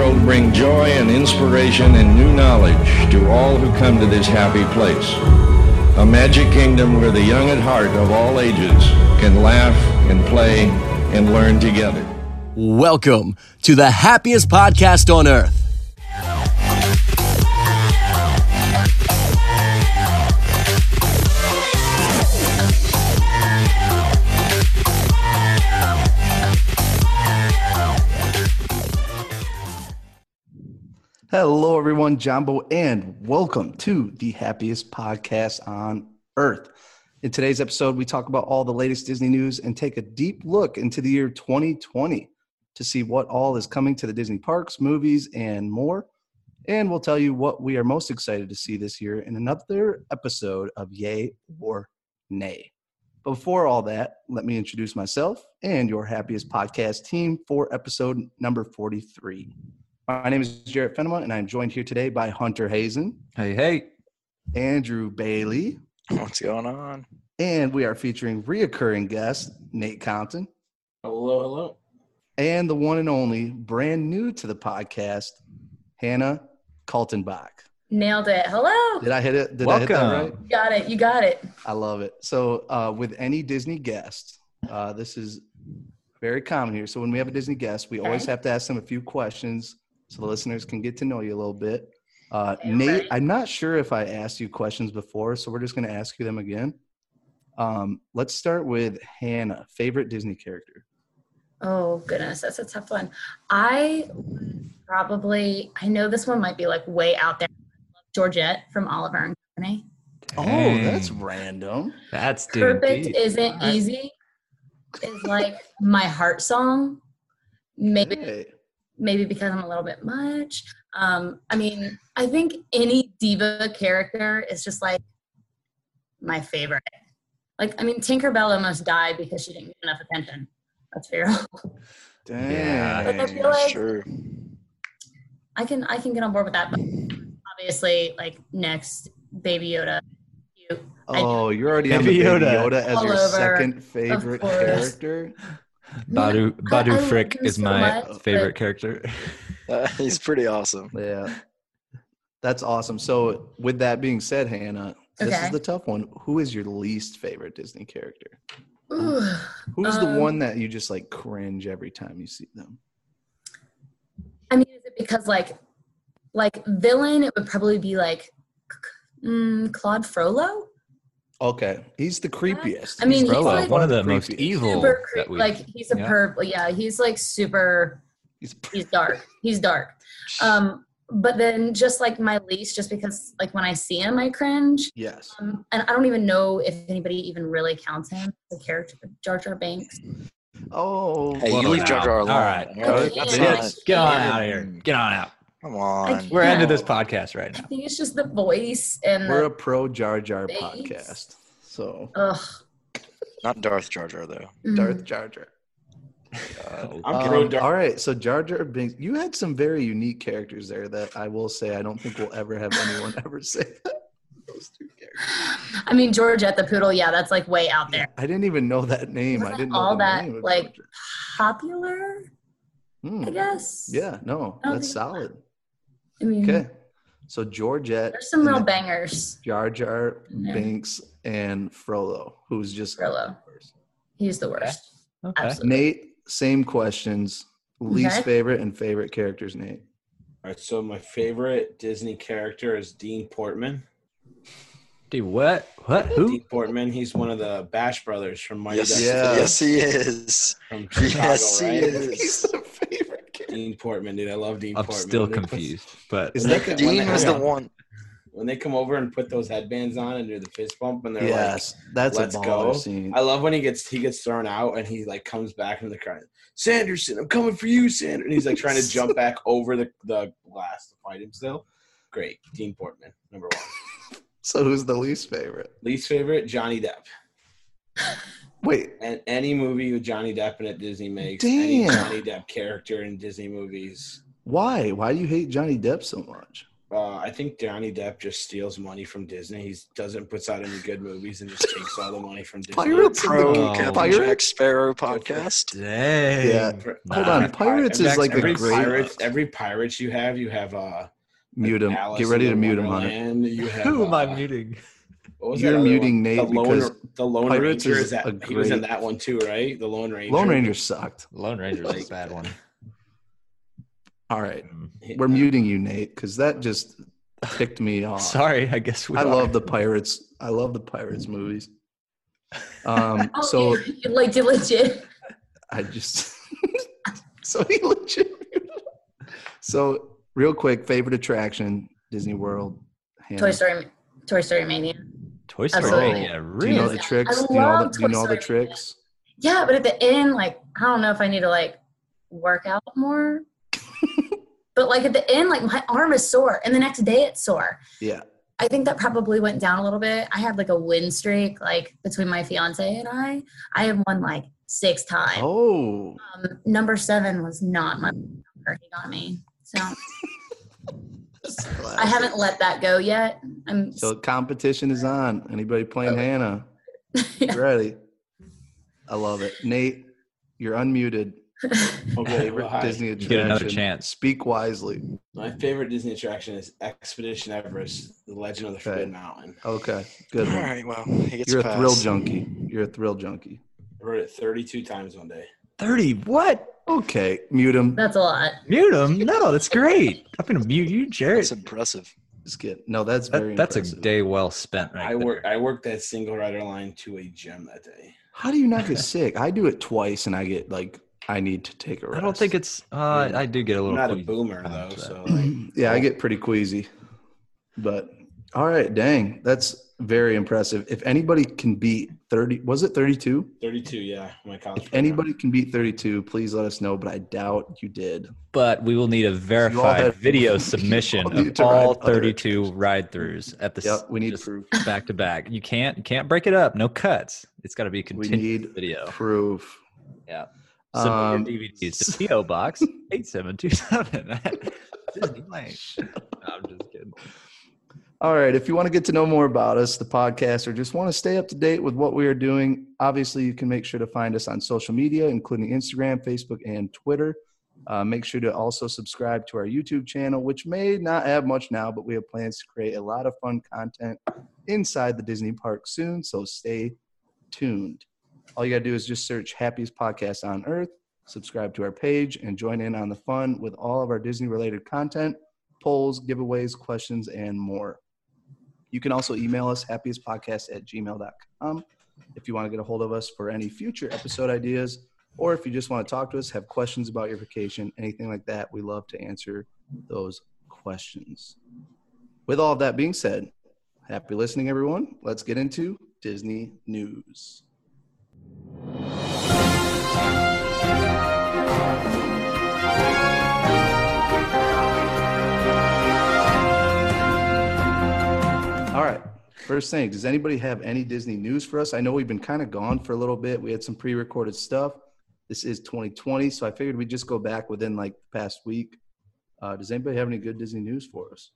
will bring joy and inspiration and new knowledge to all who come to this happy place. A magic kingdom where the young at heart of all ages can laugh and play and learn together. Welcome to the happiest podcast on earth. Hello, everyone. Jumbo, and welcome to the happiest podcast on earth. In today's episode, we talk about all the latest Disney news and take a deep look into the year 2020 to see what all is coming to the Disney parks, movies, and more. And we'll tell you what we are most excited to see this year in another episode of Yay or Nay. But before all that, let me introduce myself and your happiest podcast team for episode number 43. My name is Jarrett Fenema, and I'm joined here today by Hunter Hazen. Hey. Andrew Bailey. What's going on? And we are featuring reoccurring guest, Nate Compton. Hello. And the one and only, brand new to the podcast, Hannah Kaltenbach. Nailed it. Hello. Did I hit it? Welcome. I hit that right? You got it. I love it. So with any Disney guest, this is very common here. So when we have a Disney guest, we always have to ask them a few questions so the listeners can get to know you a little bit. Nate, I'm not sure if I asked you questions before, so we're just going to ask you them again. Let's start with Hannah. Favorite Disney character? Oh, goodness. That's a tough one. I know this one might be like way out there. Georgette from Oliver and Company. Oh, that's random. That's Perfect deep. Isn't Easy is like my heart song. Maybe because I'm a little bit much. I think any diva character is just like my favorite. Tinkerbell almost died because she didn't get enough attention. That's fair. Dang. Yeah, Like, I feel That's like true. I can get on board with that. But obviously, like next, Baby Yoda. Cute. Oh, you're already on the Baby Baby Yoda. Yoda as All your over, second favorite of course. character? Badu I love Frick him is so my much, favorite but- character. He's pretty awesome. Yeah. That's awesome. So with that being said, Hannah, this is Okay. the tough one. Who is your least favorite Disney character? Ooh. Who's the one that you just like cringe every time you see them? Is it because like villain? It would probably be like Claude Frollo. Okay. He's the creepiest. He's Frollo, like one of the most creepiest. evil. Super that we- like he's a perp. Yeah, he's like super. He's He's dark. He's dark. But then just like my least, just because like when I see him, I cringe. Yes. And I don't even know if anybody even really counts him as a character, Jar Jar Banks. Oh. Hey, Whoa, you leave now. Jar Jar alone. All right. That's Get not- Get on out of here. Get on out. Come I on. can't. We're ending this podcast right I now. think it's just the voice and We're a the pro Jar Jar Thanks. podcast. So Not Darth Jar Jar, though. Darth Jar Jar. I'm pro Jar. All right, so Jar Jar Binks, you had some very unique characters there that I will say I don't think we'll ever have anyone ever say that. Those two characters. Georgette the poodle. Yeah, that's like way out there. I didn't even know that name. I didn't know All the that name of like Jar Jar. popular, Hmm. I guess. Yeah, no, I don't that's think- solid. Okay. Okay, so Georgette, There's some and real then bangers. Jar Jar Yeah. Binks, and Frollo, who's just Frollo. He's the worst. Okay. Absolutely. Nate. Same questions. Least Okay. favorite and favorite characters, Nate. All right, so my favorite Disney character is Dean Portman. Dude, what? Who? Dean Portman, he's one of the Bash brothers from Mighty Yes, Ducks Yeah. yes, he is. from Chicago, Yes, he right? is. He's the favorite character. Dean Portman, dude. I love Dean I'm Portman. still When they put- confused. But Is that the Dean was the hang on. one. When they come over and put those headbands on and do the fist bump and they're Yes, that's "Let's a baller go." scene. I love when he gets thrown out and he like comes back into the crowd. Sanderson, I'm coming for you, Sanderson. And he's like trying to jump back over the glass to fight him still. Great. Dean Portman, number one. So who's the least favorite? Least favorite, Johnny Depp. Wait, And any movie with Johnny Depp in it Disney makes, any Damn. Johnny Depp character in Disney movies. why? Why do you hate Johnny Depp so much? I think Johnny Depp just steals money from Disney. He puts out any good movies and just takes all the money from Disney. Pirates? Pro Oh, Captain Pirates? Jack Sparrow podcast. Dang. Yeah. Hold on. Pirates is like a great. Every Pirates you have Mute him. Alice Get ready in to mute him, Hunter. Wonderland. You have, Who am I muting? what was You're that other muting one? Nate because the Lone Pirates Ranger is a he was in great- that one too, right? The Lone Ranger. Lone Ranger sucked. Lone Ranger's a bad one. All right. We're muting you, Nate, because that just ticked me off. Sorry, I guess we I are. love the Pirates. I love the Pirates movies. Oh, So you legit. I just so he legit. So real quick, favorite attraction, Disney World. Hannah. Toy Story Mania. Toy Story. Absolutely. Yeah, Do really. you know the tricks? I Do you know love the, do you Toy know the Story. tricks? Yeah, but at the end, like, I don't know if I need to like work out more. But like at the end, like my arm is sore, and the next day it's sore. Yeah. I think that probably went down a little bit. I had like a win streak, like between my fiance and I. I have won like 6 times. Oh. Number 7 was not my number. He got me. So I haven't let that go yet. I'm So competition is on. Anybody playing Hannah? Get ready. I love it. Nate, you're unmuted. Okay, Favorite well, hi. Disney You attraction. get another chance. Speak wisely. My favorite Disney attraction is Expedition Everest: The Legend of the Okay. Forbidden Mountain. Okay. Good All one. right, well, he gets You're a a thrill pass. junkie. You're a thrill junkie. I rode it 32 times one day. 30. What? Okay. Mute him. That's a lot. Mute him? No, that's great. I'm going to mute you, Jared. That's impressive. Just kidding. No, that's very That's a impressive. day well spent right there. I worked that single rider line to a gym that day. How do you not get sick? I do it twice and I get like, I need to take a rest. I don't think it's I do get a I'm little not a queasy boomer sometimes, though, so. so like, Yeah, I get pretty queasy. But all right, dang. That's very impressive. If anybody can beat 30, was it 32? 32, yeah. My college. If anybody can beat 32, please let us know, but I doubt you did. But we will need a verified had- video you all submission need of to all ride other 32 ride-throughs at the Yep, we need just proof. back to back. You can't break it up. No cuts. It's got to be We continuous need video. proof. Yeah. Submit your DVDs to PO Box 8727 at Disney Lane. No, I'm just kidding. All right. If you want to get to know more about us, the podcast, or just want to stay up to date with what we are doing, obviously you can make sure to find us on social media, including Instagram, Facebook, and Twitter. Make sure to also subscribe to our YouTube channel, which may not have much now, but we have plans to create a lot of fun content inside the Disney park soon. So stay tuned. All you got to do is just search Happiest Podcast on Earth, subscribe to our page, and join in on the fun with all of our Disney-related content, polls, giveaways, questions, and more. You can also email us, happiestpodcast@gmail.com, if you want to get a hold of us for any future episode ideas, or if you just want to talk to us, have questions about your vacation, anything like that, we love to answer those questions. With all of that being said, happy listening, everyone. Let's get into Disney news. All right. First thing, does anybody have any Disney news for us? I know we've been kind of gone for a little bit. We had some pre-recorded stuff. This is 2020, so I figured we'd just go back within like the past week. Does anybody have any good Disney news for us?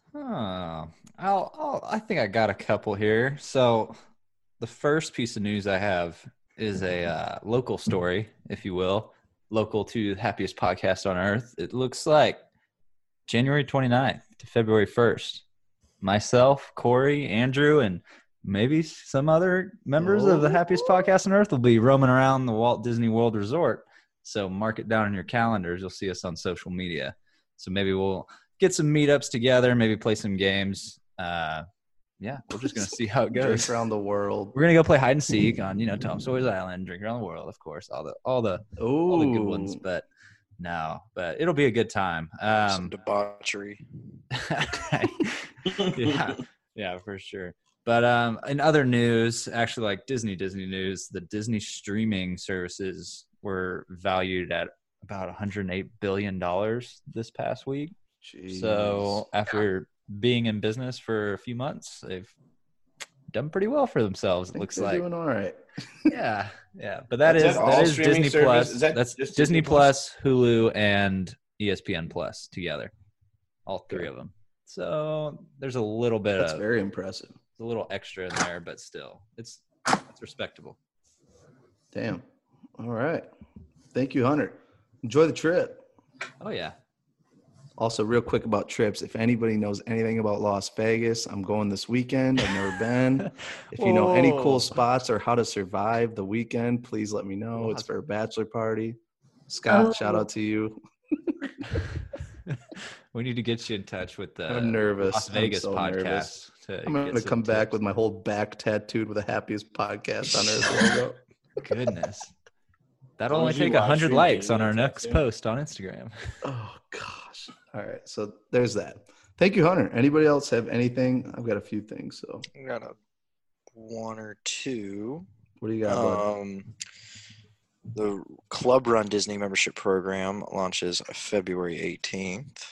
I think I got a couple here. So the first piece of news I have is a local story, if you will, local to the Happiest Podcast on Earth. It looks like January 29th to February 1st. Myself, Corey, Andrew, and maybe some other members of the Happiest Podcast on Earth will be roaming around the Walt Disney World Resort. So mark it down in your calendars. You'll see us on social media. So maybe we'll get some meetups together, maybe play some games. Yeah, we're just going to see how it goes. Drink around the world. We're going to go play hide and seek on, Tom Sawyer's Island, drink around the world, of course, all the good ones, but it'll be a good time. Some debauchery. yeah, for sure. But in other news, actually like Disney news, the Disney streaming services were valued at about $108 billion this past week. Jeez. So after being in business for a few months, they've done pretty well for themselves. It looks they're like. doing all right. Yeah. But that Is that all is streaming Disney service? Plus. Is that That's just Disney Disney Plus? Plus, Hulu, and ESPN Plus together. All three of them. So there's a little bit That's of very impressive. a little extra in there, but still, it's respectable. Damn. All right. Thank you, Hunter. Enjoy the trip. Oh yeah. Also, real quick about trips. If anybody knows anything about Las Vegas, I'm going this weekend. I've never been. If you know any Whoa. cool spots or how to survive the weekend, please let me know. It's for a bachelor party. Scott, shout out to you. We need to get you in touch with the I'm nervous. Las Vegas I'm so podcast. nervous. to I'm going get to some come back tips. with my whole back tattooed with the happiest podcast on earth logo. Goodness. That'll As long only as you take live 100 stream likes getting on our that next tattoo. post on Instagram. Oh, gosh. All right. So there's that. Thank you, Hunter. Anybody else have anything? I've got a few things. So I got one or two. what do you got, bud? The Club Run Disney membership program launches February 18th.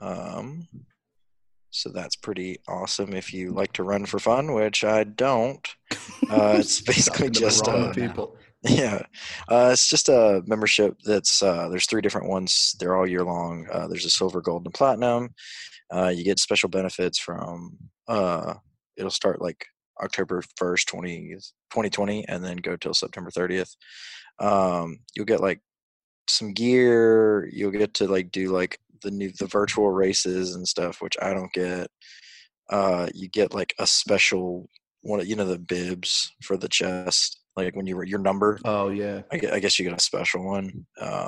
So that's pretty awesome if you like to run for fun, which I don't. It's basically Talking to the just wrong people. yeah, it's just a membership that's there's 3 different ones. They're all year long. There's a silver, gold, and platinum. You get special benefits from it'll start like October 1st, 2020, and then go till September 30th. You'll get like some gear. You'll get to like do like the virtual races and stuff, which I don't get. You get like a special one, the bibs for the chest, like when your number. Oh, yeah. I guess you get a special one.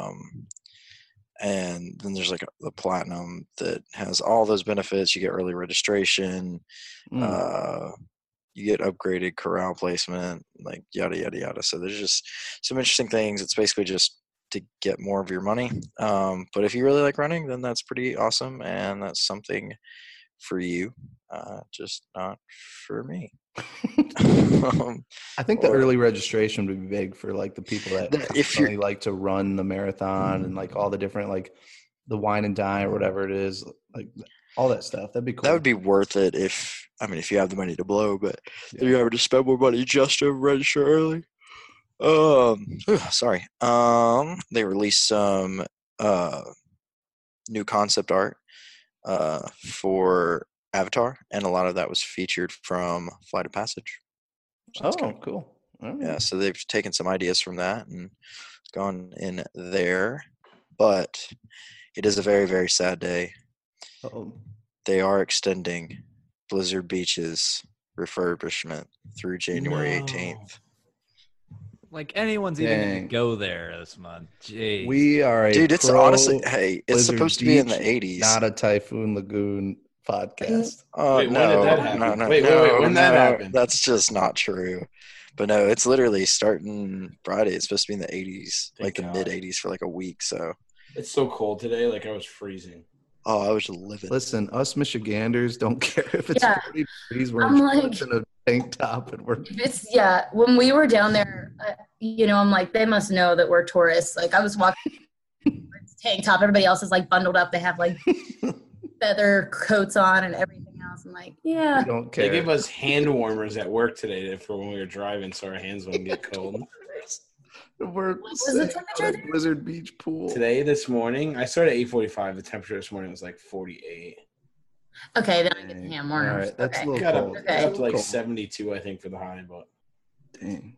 And then there's like the platinum that has all those benefits. You get early registration. You get upgraded corral placement, like yada, yada, yada. So there's just some interesting things. It's basically just to get more of your money. But if you really like running, then that's pretty awesome. And that's something for you, just not for me. I think the early registration would be big for like the people that if you're really like to run the marathon and like all the different, like the wine and dine or whatever it is, like all that stuff. That'd be cool. That would be worth it if you have the money to blow, but if you have to spend more money just to register early. Sorry. They released some new concept art for Avatar, and a lot of that was featured from Flight of Passage. So that's kinda cool. All right. Yeah, so they've taken some ideas from that and gone in there. But it is a very, very sad day. Uh-oh. They are extending Blizzard Beach's refurbishment through January 18th. Like anyone's even Dang. gonna go there this month. Jeez. We are a Dude, it's pro honestly, hey, it's Blizzard supposed to be in Beach, the 80s. not a Typhoon Lagoon podcast. Oh, Wait, when no, did that happen? no, Wait, when that happened? That's just not true. But no, it's literally starting Friday. It's supposed to be in the 80s, Thank like the God. mid 80s for like a week. So, It's so cold today. Like I was freezing. oh, I was living. Listen, us Michiganders don't care if it's Yeah. 40 degrees. We're I'm in like- shorts and a tank top, and we're When we were down there, I'm like, they must know that we're tourists. Like I was walking tank top, everybody else is like bundled up. They have like feather coats on and everything else. I'm like, yeah. we don't care. They gave us hand warmers at work today for when we were driving, so our hands wouldn't get cold. We're What was the sitting temperature at a there? Blizzard Beach pool. Today, this morning, I started at 8:45. The temperature this morning was like 48. Okay, then I get the Dang. ham All warmers. right, that's Okay. a little Got up, cold. Okay. got up to like Cold. 72, I think, for the high. But Dang.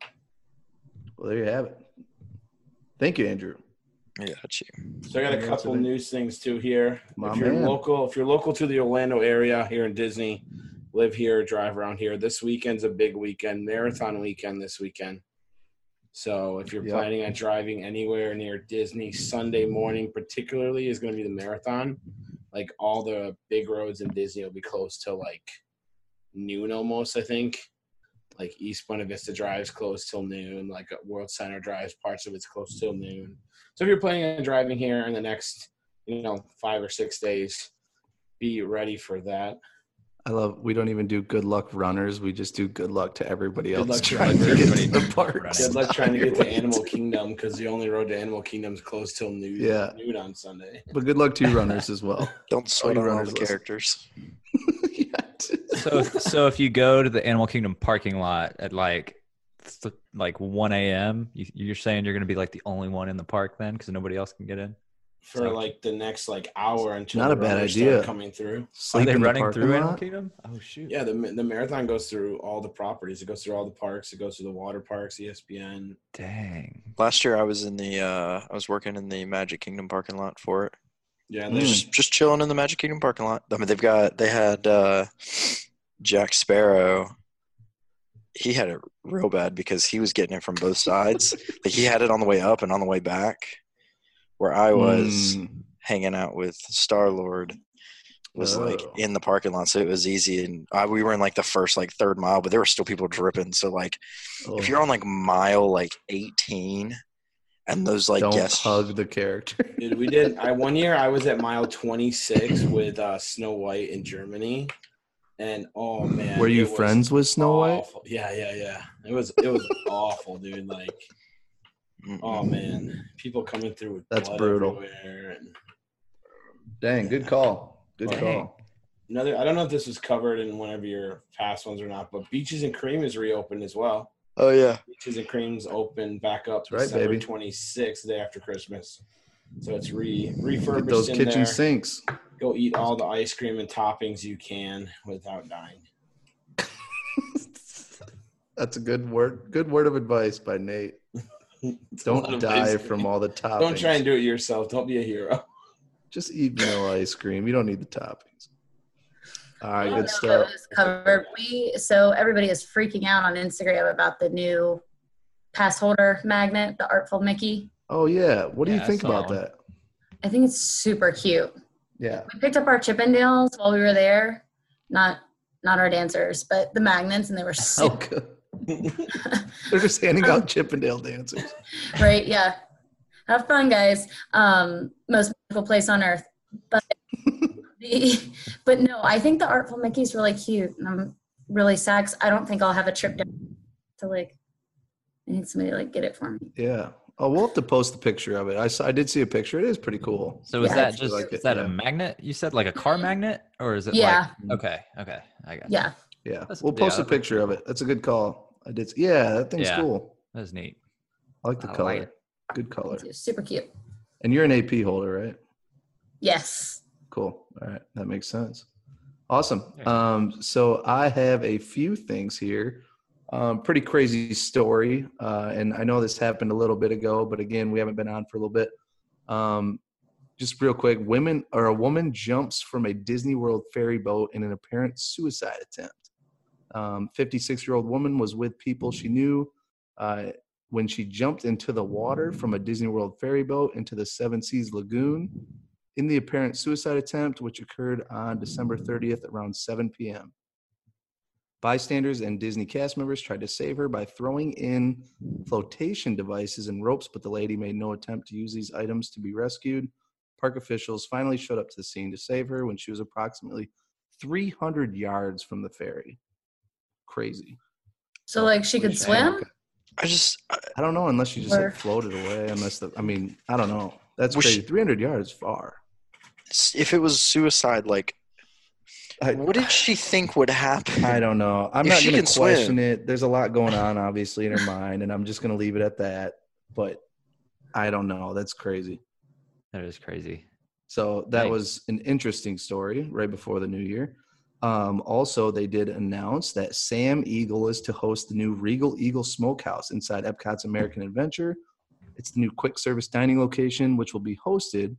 Well, there you have it. Thank you, Andrew. Yeah, that's you. so I got a Yeah, couple today. news things too here. My If you're man. local to the Orlando area here in Disney, live here, drive around here. This weekend's a big weekend, marathon weekend this weekend. So if you're Yep. planning on driving anywhere near Disney, Sunday morning particularly is going to be the marathon. Like all the big roads in Disney will be closed till like noon almost, I think. Like East Buena Vista Drive's closed till noon. Like World Center Drive's parts of it's closed till noon. So if you're planning on driving here in the next, 5 or 6 days, be ready for that. I love. We don't even do good luck runners. We just do good luck to everybody Good else luck to trying to get everybody to the parks. running. Good luck trying to on get your to way Animal Kingdom because the only road to Animal Kingdom is closed till noon. Yeah. Noon on Sunday. But good luck to you runners as well. Don't sweat you on all runners the listen. characters. Yeah. So if you go to the Animal Kingdom parking lot at like 1 a.m., you're saying you're going to be like the only one in the park then because nobody else can get in? for like the next like hour until Not the a bad runners idea. start coming through. Are Sleep they in the running parking through lot? Animal Kingdom? Oh shoot. Yeah, the marathon goes through all the properties. It goes through all the parks. It goes through the water parks, ESPN. Dang. Last year I was in the I was working in the Magic Kingdom parking lot for it. Yeah, Mm. Just chilling in the Magic Kingdom parking lot. I mean, they had Jack Sparrow. He had it real bad because he was getting it from both sides. Like he had it on the way up and on the way back. Where I was hanging out with Star-Lord was like in the parking lot, so it was easy. And we were in like the first like third mile, but there were still people dripping. So like, if you're on like mile like 18, and those like don't guests hug the character. dude, we did. One year I was at mile 26 with Snow White in Germany, and oh man, Were you it was friends with Snow White? awful. Yeah. It was awful, dude. Like, oh man, people coming through with That's blood brutal. everywhere. And Dang, good call. Good Dang. call. another, I don't know if this was covered in one of your past ones or not, but Beaches and Cream is reopened as well. Oh yeah. Beaches and Cream's open back up That's right, December baby. 26th, the day after Christmas. So it's Get refurbished those in kitchen there. sinks. Go eat all the ice cream and toppings you can without dying. That's a good word. Good word of advice by Nate. It's a lot Don't of die ice from cream. all the toppings. Don't try and do it yourself. Don't be a hero. Just eat vanilla ice cream. You don't need the toppings. All right, I don't good know if stuff. it was covered. So everybody is freaking out on Instagram about the new pass holder magnet, the Artful Mickey. Oh yeah. What do you Yeah, I think saw about one. that? I think it's super cute. Yeah. We picked up our Chippendales while we were there. Not our dancers, but the magnets, and they were Oh, super good. They're just handing out Chippendale dancers. right. Yeah. Have fun, guys. Most beautiful place on earth. But but no, I think the Artful Mickey's really cute. And I'm really sad 'cause I don't think I'll have a trip down to like, I need somebody to like get it for me. Yeah. Oh, we'll have to post the picture of it. I did see a picture. It is pretty cool. So is Yeah, that I just like it, is that yeah. a magnet? You said like a car magnet, or is it Yeah. like okay, I got Yeah. Yeah. That's- We'll post yeah. a picture of it. That's a good call. I did. Yeah, that thing's Yeah. cool. That's neat. I like the I color. like it. Good color. Super cute. And you're an AP holder, right? Yes. Cool. All right. That makes sense. Awesome. Yeah. So I have a few things here. Pretty crazy story. And I know this happened a little bit ago, but again, we haven't been on for a little bit. Just real quick, a woman jumps from a Disney World ferry boat in an apparent suicide attempt. 56-year-old woman was with people she knew when she jumped into the water from a Disney World ferry boat into the Seven Seas Lagoon in the apparent suicide attempt, which occurred on December 30th around 7 p.m. Bystanders and Disney cast members tried to save her by throwing in flotation devices and ropes, but the lady made no attempt to use these items to be rescued. Park officials finally showed up to the scene to save her when she was approximately 300 yards from the ferry. Crazy. So like she could swim? I don't know unless she just Or- like floated away. I don't know. That's Was crazy. she- 300 yards far. If it was suicide, like, what did she think would happen? I don't know. I'm If not she going to can question swim. it. There's a lot going on, obviously, in her mind, and I'm just going to leave it at that. But I don't know. That's crazy. That is crazy. So that Dang. was an interesting story right before the new year. Also, they did announce that Sam Eagle is to host the new Regal Eagle Smokehouse inside Epcot's American Adventure. It's the new quick service dining location, which will be hosted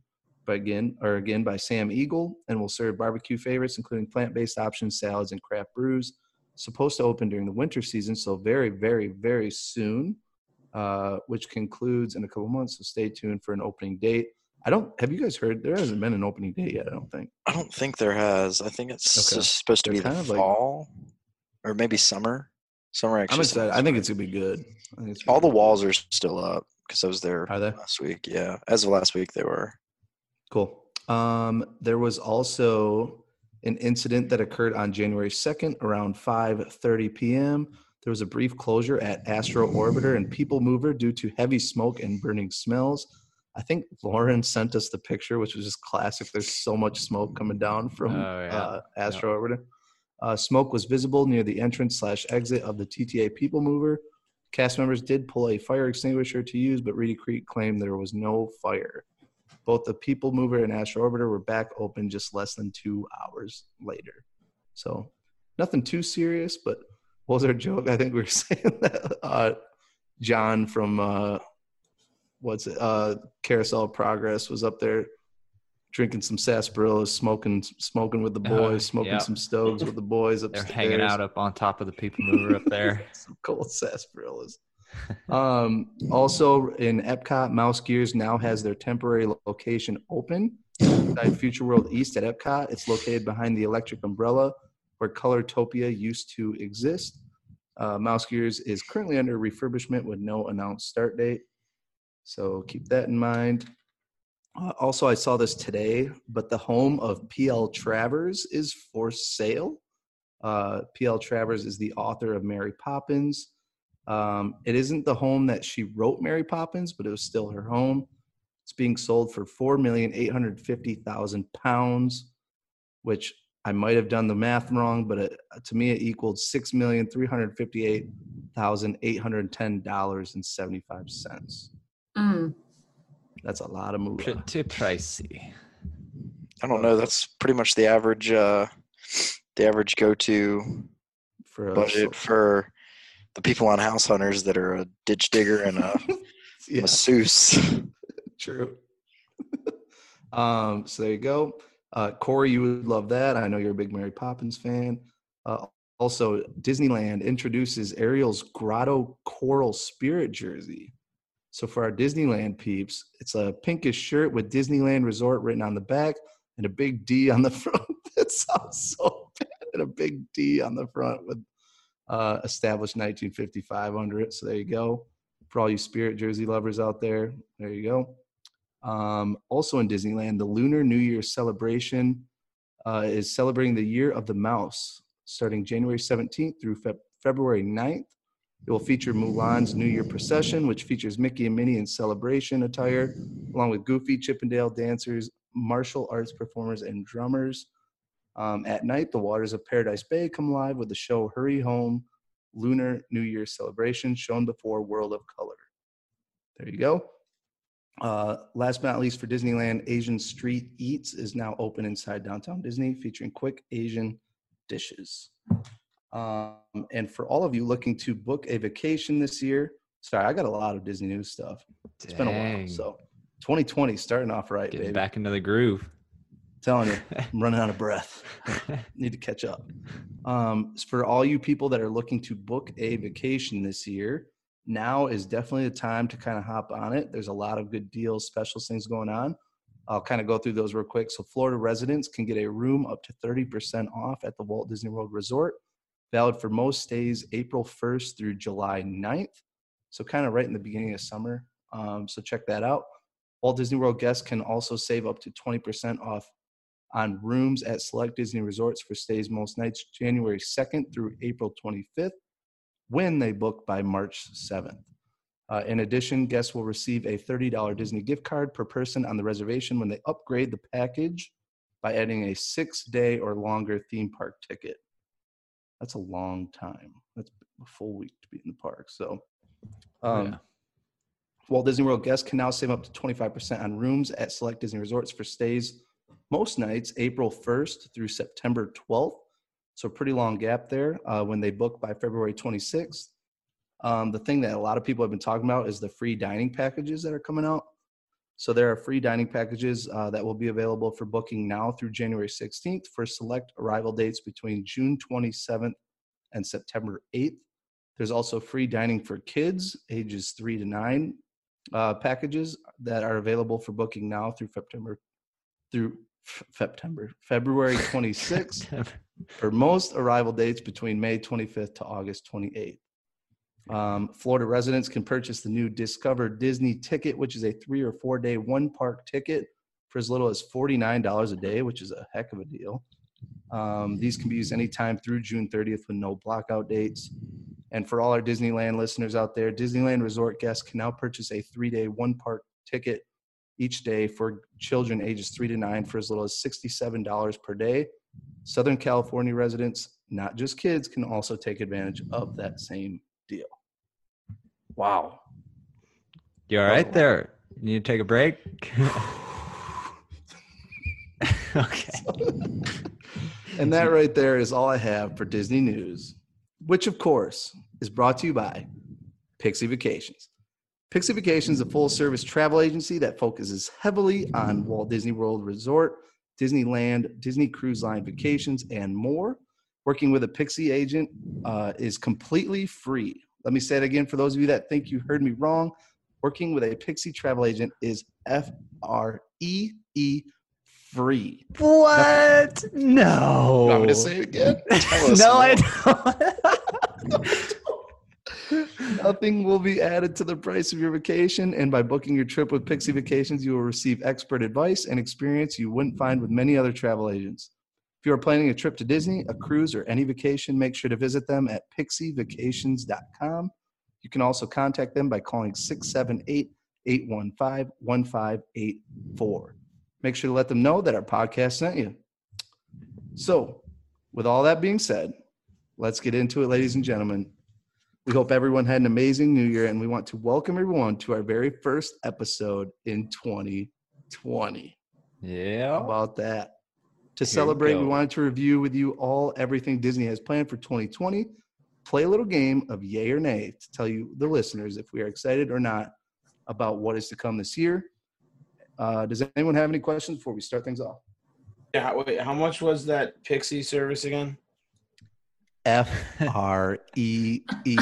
by Sam Eagle and will serve barbecue favorites, including plant-based options, salads, and craft brews. Supposed to open during the winter season, so very, very, very soon, which concludes in a couple months. So stay tuned for an opening date. Have you guys heard? There hasn't been an opening date yet, I don't think. I don't think there has. I think it's Okay. just supposed to They're be the kind of like- fall or maybe summer. Summer actually. I'm excited. I think it's going to be good. I think it's gonna All the be walls are still up because I was there Are they? last week. Yeah, as of last week they were. Cool. There was also an incident that occurred on January 2nd around 5:30 p.m. There was a brief closure at Astro Orbiter and People Mover due to heavy smoke and burning smells. I think Lauren sent us the picture, which was just classic. There's so much smoke coming down from Astro Orbiter. Smoke was visible near the entrance/exit of the TTA People Mover. Cast members did pull a fire extinguisher to use, but Reedy Creek claimed there was no fire. Both the People Mover and Astro Orbiter were back open just less than 2 hours later. So nothing too serious, but what was our joke? I think we were saying that John from Carousel of Progress was up there drinking some sarsaparillas, smoking with the boys, smoking some stoves with the boys upstairs. They're hanging out up on top of the People Mover up there. Some cold sarsaparillas. Also in Epcot, Mouse Gears now has their temporary location open inside Future World East at Epcot. It's located behind the Electric Umbrella where Colortopia used to exist. Mouse Gears is currently under refurbishment with no announced start date. So keep that in mind. Also, I saw this today, but the home of P.L. Travers is for sale. P.L. Travers is the author of Mary Poppins. It isn't the home that she wrote Mary Poppins, but it was still her home. It's being sold for £4,850,000, which I might have done the math wrong, but to me it equaled $6,358,810.75. That's a lot of moolah. Pretty pricey. I don't know. That's pretty much the average go-to For budget for the people on House Hunters that are a ditch digger and a masseuse. True. So there you go. Corey, you would love that. I know you're a big Mary Poppins fan. Also, Disneyland introduces Ariel's Grotto Coral Spirit jersey. So for our Disneyland peeps, it's a pinkish shirt with Disneyland Resort written on the back and a big D on the front. That sounds so bad. And a big D on the front with established 1955 under it. So there you go. For all you Spirit jersey lovers out there, there you go. Also in Disneyland, the Lunar New Year celebration is celebrating the Year of the Mouse starting January 17th through February 9th. It will feature Mulan's New Year procession, which features Mickey and Minnie in celebration attire, along with Goofy, Chippendale dancers, martial arts performers, and drummers. At night, the waters of Paradise Bay come alive with the show Hurry Home Lunar New Year celebration shown before World of Color. There you go. Last but not least for Disneyland, Asian Street Eats is now open inside Downtown Disney, featuring quick Asian dishes. And for all of you looking to book a vacation this year, sorry, I got a lot of Disney news stuff. It's been a while. So 2020 starting off right, Getting baby. back into the groove. I'm telling you, I'm running out of breath. Need to catch up. For all you people that are looking to book a vacation this year, now is definitely the time to kind of hop on it. There's a lot of good deals, special things going on. I'll kind of go through those real quick. So Florida residents can get a room up to 30% off at the Walt Disney World Resort, valid for most stays April 1st through July 9th. So kind of right in the beginning of summer. So check that out. Walt Disney World guests can also save up to 20% off on rooms at select Disney resorts for stays most nights January 2nd through April 25th when they book by March 7th. In addition, guests will receive a $30 Disney gift card per person on the reservation when they upgrade the package by adding a 6-day or longer theme park ticket. That's a long time. That's a full week to be in the park. So Walt Disney World guests can now save up to 25% on rooms at select Disney resorts for stays most nights April 1st through September 12th. So a pretty long gap there when they book by February 26th. The thing that a lot of people have been talking about is the free dining packages that are coming out. So there are free dining packages that will be available for booking now through January 16th for select arrival dates between June 27th and September 8th. There's also free dining for kids ages 3 to 9 packages that are available for booking now through February 26th for most arrival dates between May 25th to August 28th. Florida residents can purchase the new Discover Disney ticket, which is a 3 or 4 day one park ticket for as little as $49 a day, which is a heck of a deal. These can be used anytime through June 30th with no blockout dates. And for all our Disneyland listeners out there, Disneyland Resort guests can now purchase a 3-day one park ticket each day for children ages 3 to 9 for as little as $67 per day. Southern California residents, not just kids, can also take advantage of that same deal. Wow. You all right there? You need to take a break? Okay. And that right there is all I have for Disney news, which of course is brought to you by Pixie Vacations. Pixie Vacations is a full-service travel agency that focuses heavily on Walt Disney World Resort, Disneyland, Disney Cruise Line vacations, and more. Working with a Pixie agent is completely free. Let me say it again for those of you that think you heard me wrong. Working with a Pixie travel agent is F-R-E-E free. What? No. You want me to say it again? No, I don't. Nothing will be added to the price of your vacation, and by booking your trip with Pixie Vacations, you will receive expert advice and experience you wouldn't find with many other travel agents. If you are planning a trip to Disney, a cruise, or any vacation, make sure to visit them at pixievacations.com. You can also contact them by calling 678-815-1584. Make sure to let them know that our podcast sent you. So, with all that being said, let's get into it, ladies and gentlemen. We hope everyone had an amazing New Year, and we want to welcome everyone to our very first episode in 2020. Yeah. How about that? To Here we celebrate, we go. wanted to review with you all everything Disney has planned for 2020, play a little game of yay or nay to tell you, the listeners, if we are excited or not about what is to come this year. Does anyone have any questions before we start things off? Yeah, wait, how much was that Pixie service again? F-R-E-E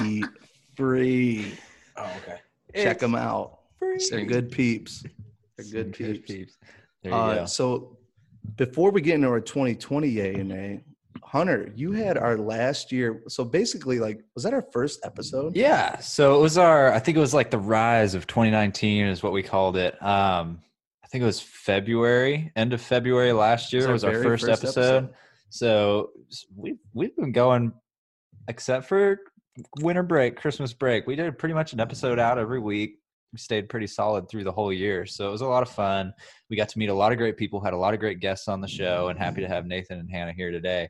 free. Oh, okay. Check them out. They're Free. good peeps. They're good peeps. There you go. So before we get into our 2020 yay and nay, Hunter, you had our last year. So basically, like, was that our first episode? Yeah. So it was I think it was like the rise of 2019 is what we called it. I think it was February, end of February last year was our very first episode. So we've been going, except for winter break, Christmas break. We did pretty much an episode out every week. We stayed pretty solid through the whole year. So it was a lot of fun. We got to meet a lot of great people, had a lot of great guests on the show, and happy to have Nathan and Hannah here today.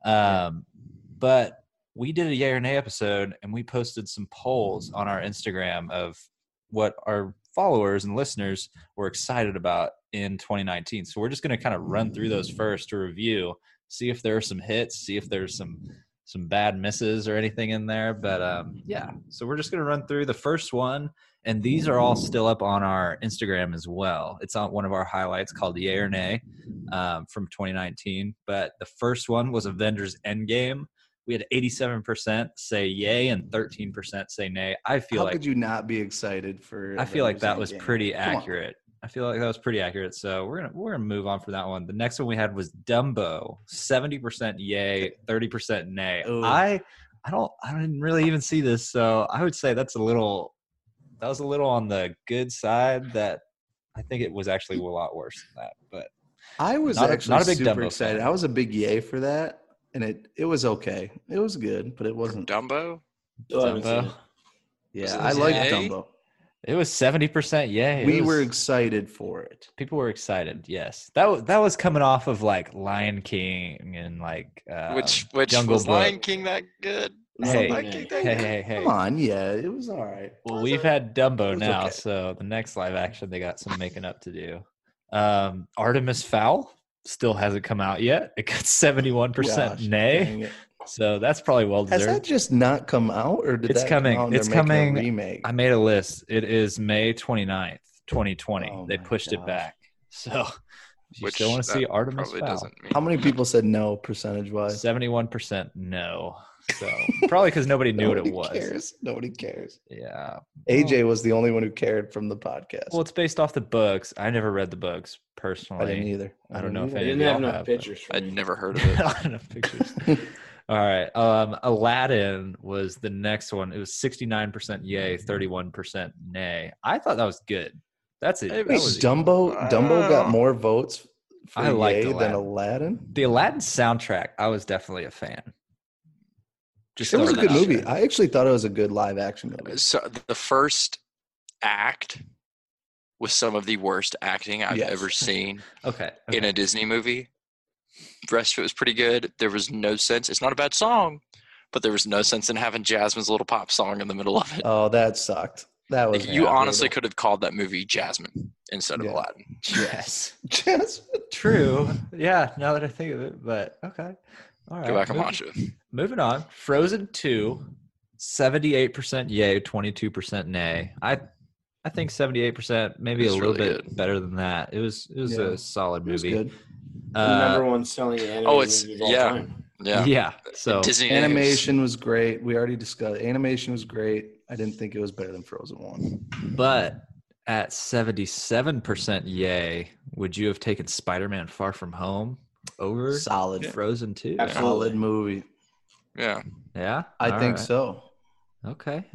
But we did a yay or nay episode, and we posted some polls on our Instagram of what our followers and listeners were excited about in 2019. So we're just going to kind of run through those first to review, see if there are some hits, see if there's some bad misses or anything in there. But yeah, so we're just going to run through the first one. And these are all still up on our Instagram as well. It's on one of our highlights called Yay or Nay from 2019. But the first one was Avengers Endgame. We had 87% say yay and 13% say nay. I feel How like could you not be excited for? I feel like that Avengers was Endgame? pretty Come on. accurate. I feel like that was pretty accurate. So we're gonna move on for that one. The next one we had was Dumbo. 70% yay, 30% nay. Ooh. I didn't really even see this, so I would say that was a little on the good side. That I think it was actually a lot worse than that. But I was Not a- actually not a big super Dumbo excited. fan. I was a big yay for that, and it was okay. It was good, but it wasn't. Dumbo? Still haven't seen Dumbo. it. Yeah, Was I it like yay? Dumbo. It was 70% yay. We were excited for it. People were excited. Yes, that was coming off of like Lion King and like Which Jungle was Lion Book. King that good? Was Hey, Lion King that hey. Come on, yeah, it was all right. Well, we've had Dumbo was now, okay. so the next live action they got some making up to do. Artemis Fowl still hasn't come out yet. It got 71% Gosh, nay, dang it. so that's probably well Has deserved. that just not come out, or did It's that coming. Come out and It's they're making coming. a remake. I made a list. It is May 29th, 2020. Oh They my pushed it gosh. back. So if you Which still want to see that Artemis probably Fowl, doesn't mean. How many people said no percentage wise? 71% no. So probably because nobody knew what it was. Cares. Nobody cares. Yeah. AJ was the only one who cared from the podcast. Well, it's based off the books. I never read the books personally. I didn't either. I don't know if I any of didn't have y'all enough have, pictures for I'd me. never heard of it. Not enough pictures. All right. Aladdin was the next one. It was 69% yay, 31% nay. I thought that was good. That's it. Hey, That Wait, was Dumbo got more votes for I liked yay than Aladdin. Aladdin. the Aladdin soundtrack. I was definitely a fan. Just It was a throwing good that out movie. there. I actually thought it was a good live action movie. So the first act was some of the worst acting I've Yes. ever seen Okay. in a Disney movie. The rest of it was pretty good. There was no sense. It's not a bad song, but there was no sense in having Jasmine's little pop song in the middle of it. Oh, that sucked. That was You honestly brutal. could have called that movie Jasmine instead of Yeah. Aladdin. Yes. Jasmine. True. Yeah, now that I think of it, but okay. All right. Go back and watch it. Moving on. Frozen 2, 78% yay, 22% nay. I think 78%, maybe It's a little really bit good. better than that. It was Yeah. a solid It was movie. good. The number one selling anime it's- movie of all yeah. time. Yeah. So Disney news. Animation was great. We already discussed. Animation was great. I didn't think it was better than Frozen 1. but at 77% yay, would you have taken Spider-Man Far From Home over Solid. Frozen 2? Absolutely. Solid movie. Yeah. Yeah? I All think right. so. Okay.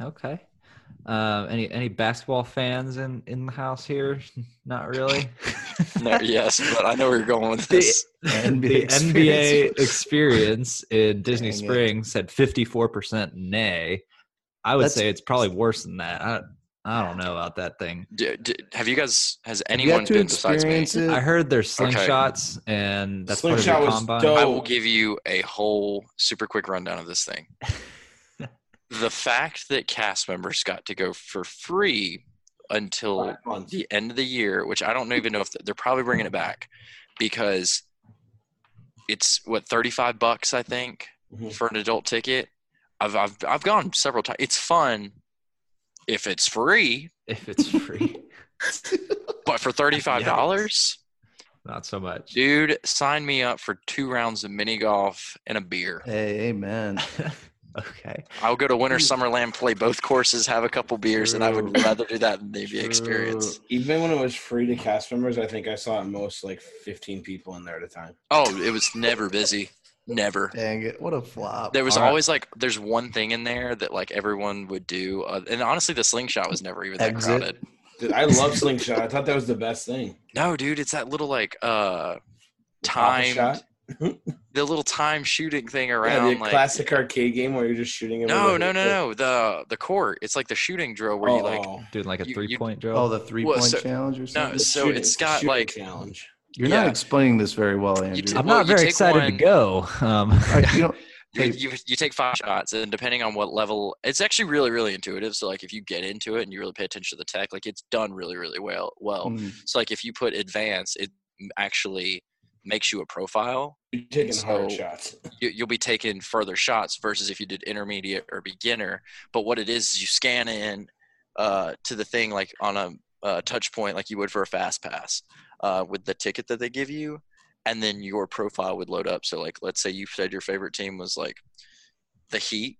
Any basketball fans in the house here? Not really. No, yes, but I know where you're going with The, this. NBA the NBA experience. experience in Disney Dang it. Springs said 54% nay. I would That's- say it's probably worse than that. I don't know about that thing. Have you guys? Has Have you anyone got to been besides me? experience it? I heard there's Okay. slingshots, and that's Slingshot part of was the combine. dope. I will give you a whole super quick rundown of this thing. The fact that cast members got to go for free until 5 months. the end of the year, which I don't even know if they're probably bringing it back, because it's what $35 I think Mhm. for an adult ticket. I've gone several times. It's fun if it's free, If it's free, but for $35, not so much. dude, sign me up for 2 rounds of mini golf and a beer. Hey, amen. Okay. I'll go to Winter Summerland, play both courses, have a couple beers, and I would True. rather do that than the NBA experience. Even when it was free to cast members, I think I saw at most like 15 people in there at a time. Oh, it was never busy. Never. Dang it. What a flop. There was All right. always like, there's one thing in there that like everyone would do. And honestly, the slingshot was never even that Exit. crowded. Dude, I love Slingshot. I thought that was the best thing. No, dude, it's that little like Pop-a time, shot. the little time shooting thing Yeah, around. the like, classic arcade game where you're just shooting. him no, with a- no. The court. It's like the shooting drill where you like. Oh. Doing like a You- 3-point drill. Oh, the 3-point so- challenge or something? The So shooting- it's got, shooting like- challenge. You're yeah. not explaining this very well, Andrew. t- I'm well, not you very take excited one- to go. All right, you know, You, Hey. you take 5 shots, and depending on what level, it's actually really, really intuitive. So, like, if you get into it and you really pay attention to the tech, like, it's done really, really well. mm, So, like, if you put advanced, it actually makes you a profile. You're taking hard So- shots. You'll be taking further shots versus if you did intermediate or beginner. But what it is you scan in to the thing like on a touch point, like you would for a fast pass, with the ticket that they give you. And then your profile would load up. So, like, let's say you said your favorite team was like the Heat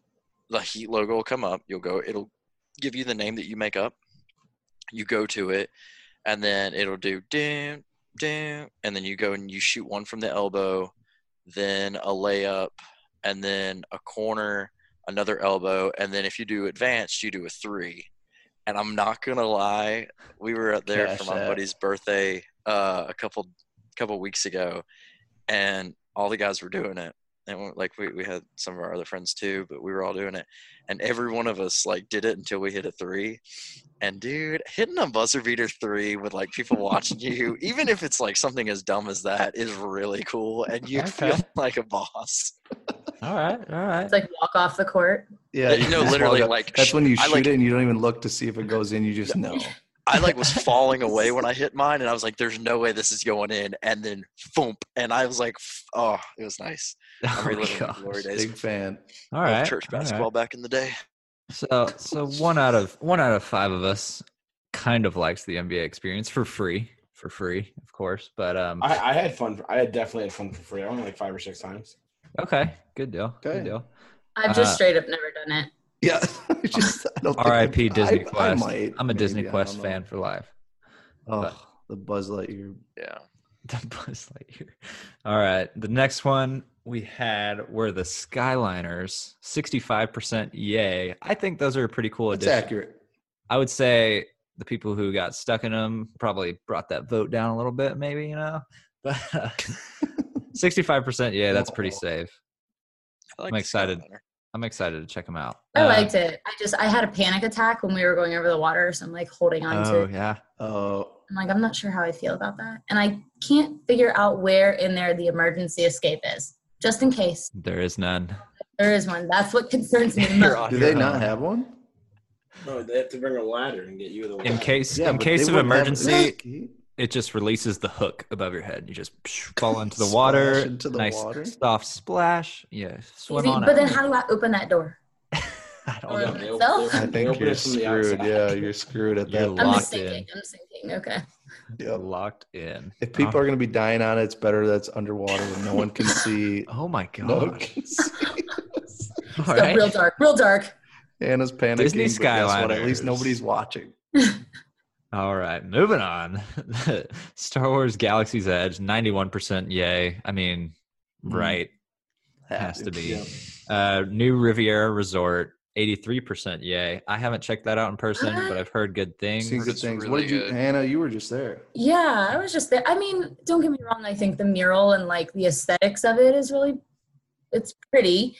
logo will come up. It'll give you the name that you make up. You go to it, and then it'll do dim, dim, and then you go and you shoot one from the elbow, then a layup, and then a corner, another elbow, and then if you do advanced, you do a 3. And I'm not gonna lie, we were out there for Cash my that. buddy's birthday a couple weeks ago, and all the guys were doing it. And we had some of our other friends too, but we were all doing it. And every one of us like did it until we hit a 3. And dude, hitting a buzzer beater 3 with like people watching you, even if it's like something as dumb as that, is really cool. And you Okay. feel like a boss. All right. It's like walk off the court. yeah, No, you just literally, walk up. like, that's when you I shoot like- it and you don't even look to see if it goes in. You just know. I like was falling away when I hit mine, and I was like, "There's no way this is going in." And then, boom! And I was like, "Oh, it was nice." I'm Oh, reliving the gosh. glory days Big fan. All of right. church all right. basketball back in the day. So 1 out of 5 of us kind of likes the NBA experience for free, of course. But I had fun. I definitely had fun for free. I went like 5 or 6 times. okay, good deal. Okay. Good deal. I've just straight up never done it. Yeah. I don't think R.I.P. Disney I Quest. might, I'm a Disney maybe, I Quest don't know. fan for life. Oh, the Buzz Lightyear. Yeah. The Buzz Lightyear. All right. The next one we had were the Skyliners, 65% yay. I think those are a pretty cool That's addition. accurate. I would say the people who got stuck in them probably brought that vote down a little bit, maybe, you know? But 65%, yeah, that's pretty safe. I like I'm the excited. Skyliner. I'm excited to check them out. I liked it. I had a panic attack when we were going over the water, so I'm like holding on to Oh, it. yeah. Oh, I'm like, I'm not sure how I feel about that. And I can't figure out where in there the emergency escape is, just in case There is none. there is one. That's what concerns me the You're most. on do your they own. not have one? No, they have to bring a ladder and get you the In ladder. case Yeah, in but case they of wouldn't have an emergency, escape. it just releases the hook above your head. You just fall into the Splash water. into the nice water? soft splash. Yeah, swim Easy. on But then out. how do I open that door? I don't Or know. They itself? I They think open you're it from the screwed. outside. Yeah, you're screwed at You're that. I'm locked sinking. in. I'm sinking. Okay. Yep. Locked in. If people are going to be dying on it, it's better that's underwater where no one can see. Oh my No one god! can see. All So right. real dark. Real dark. Anna's panicking. Disney but guess what? At least Skyliners. nobody's watching. All right, moving on. Star Wars Galaxy's Edge, 91% yay. I mean, right. Has to be. New Riviera Resort, 83% yay. I haven't checked that out in person, but I've heard good things. Seen good It's things. really What did you, good. Hannah? You were just there. Yeah, I was just there. I mean, don't get me wrong. I think the mural and like the aesthetics of it is really, it's pretty.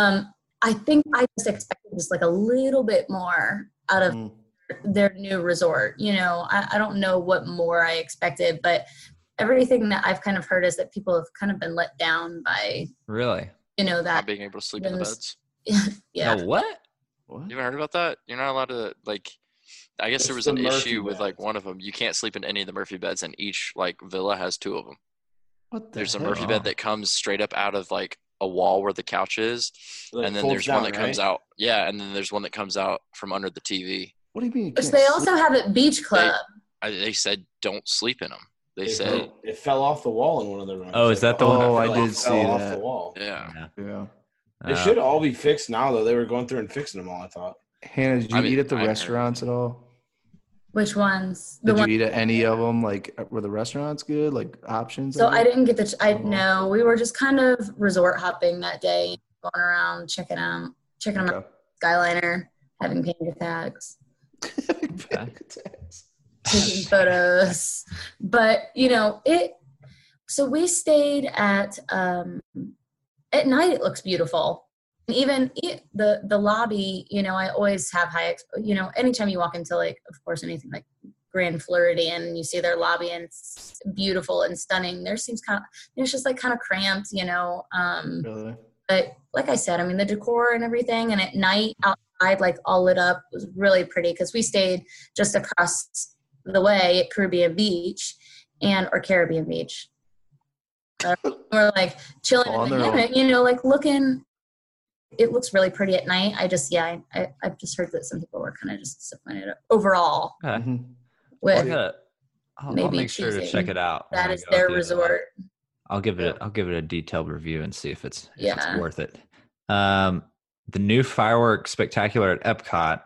I think I just expected just like a little bit more out of Mm. their new resort. You know, I don't know what more I expected, but everything that I've kind of heard is that people have kind of been let down by, Really? you know, Not that. being able to sleep in the those- beds. Yeah. No, what? What? You haven't heard about that? You're not allowed to like. I guess there It's was the an Murphy issue with like beds. one of them. You can't sleep in any of the Murphy beds, and each like villa has two of them. What the There's a heck? Murphy Oh. bed that comes straight up out of like a wall where the couch is, Like, and then folds there's one down, that comes right? out. Yeah, and then there's one that comes out from under the TV. What do you mean? You Which can't they sleep? also have at Beach Club. They said don't sleep in them. They It said, fell- it fell off the wall in one of the rooms. Oh, is that the one Oh, that I fell did off? see fell off that. the wall. yeah. Yeah. They should all be fixed now, though. They were going through and fixing them all, I thought. Hannah, did you I mean, eat at the I heard- restaurants at all? Which ones? The Did one. you eat at any of them? Like, were the restaurants good? Like options? So I guess? didn't get the. I Oh. no. We were just kind of resort hopping that day, going around checking them out. Okay. Skyliner, having panic attacks, Panic attacks. taking photos. But you know it. So we stayed at night. It looks beautiful. And even the lobby. You know, I always have you know, anytime you walk into like, of course, anything like Grand Floridian, and you see their lobby and it's beautiful and stunning. There seems kind of, it's just like kind of cramped, you know. Really? But like I said, I mean, the decor and everything, and at night outside, like all lit up, was really pretty because we stayed just across the way at Caribbean Beach or Caribbean Beach. We're like chilling On in the their own. hammock, you know, like looking. It looks really pretty at night. I've just heard that some people were kind of just disappointed overall Okay. Mhm. with I'll maybe make sure to choosing check it out. when that I is go their through the- resort. I'll give it a detailed review and see if it's Yeah. worth it. The new fireworks spectacular at Epcot.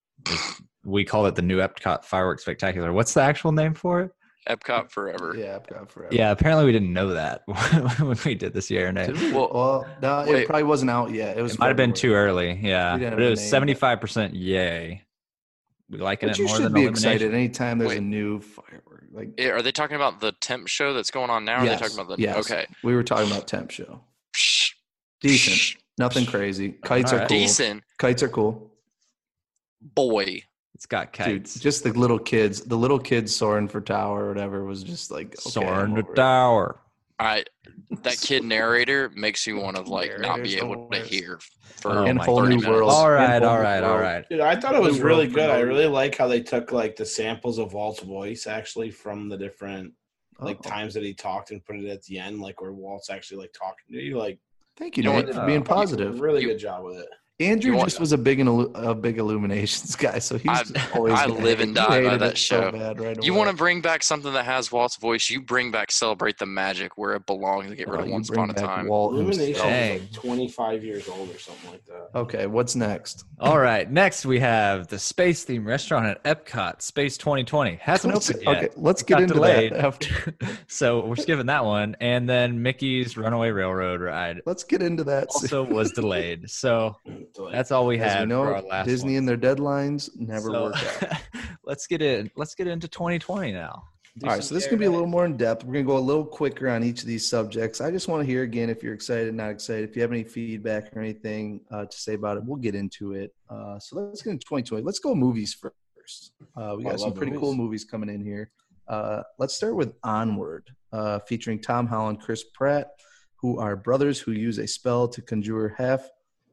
We call it the new Epcot fireworks spectacular. What's the actual name for it? Epcot forever. Yeah, I've got forever. Yeah, apparently we didn't know that when we did this year. Did we? Well, Well, no, it wait. probably wasn't out yet. It was. It might have been too February. early. Yeah, We didn't but have it a was name. 75% yay. We liking But it you more should than be Illumination. excited anytime there's a Wait. new firework. Like, Are they talking about the temp show that's going on now? Or are they talking about the yes. okay? We were talking about temp show. Shh. Decent. Nothing crazy. Kites All are right. cool. Decent Kites are cool. boy. It's got Dude, kites. just the little kids soaring for tower or whatever was just like okay, Soaring I'm the over it. tower. That kid narrator makes you want to like not be Narrator's able to hilarious. hear for Oh And my whole 30 new minutes. world. All right, And all whole new right, all world. right. Dude, I thought it was New really world good. I for really like how they took like the samples of Walt's voice actually from the different like Oh, times that he talked and put it at the end, like where Walt's actually like talking to you. Like, thank you, You know Nate, what? for being You- positive. really You- good job with it. Andrew you want- just was a big Illuminations guy, so he's just always. I gonna live hate- and you die by hated that it so show. bad right You away. want to bring back something that has Walt's voice? You bring back Celebrate the Magic where it belongs and get rid of You Once bring Upon a back Time. Walt Illumination himself. is Dang. like 25 years old or something like that. Okay, what's next? All right, next we have the space theme restaurant at Epcot, Space 2020. Hasn't opened yet. Okay, let's It get got into delayed. that after. So we're skipping that one. And then Mickey's Runaway Railroad ride Let's get into that. also was delayed. So So, like, that's all we As had we know, for our last Disney one. and their deadlines never So, work out. let's get into 2020 now. Do All right, some so this is going to be a Jared little more in depth. We're going to go a little quicker on each of these subjects. I just want to hear again if you're excited, not excited. If you have any feedback or anything to say about it, we'll get into it. So let's get into 2020. Let's go movies first. We I got some love pretty cool movies coming in here. Let's start with Onward, featuring Tom Holland, Chris Pratt, who are brothers who use a spell to conjure half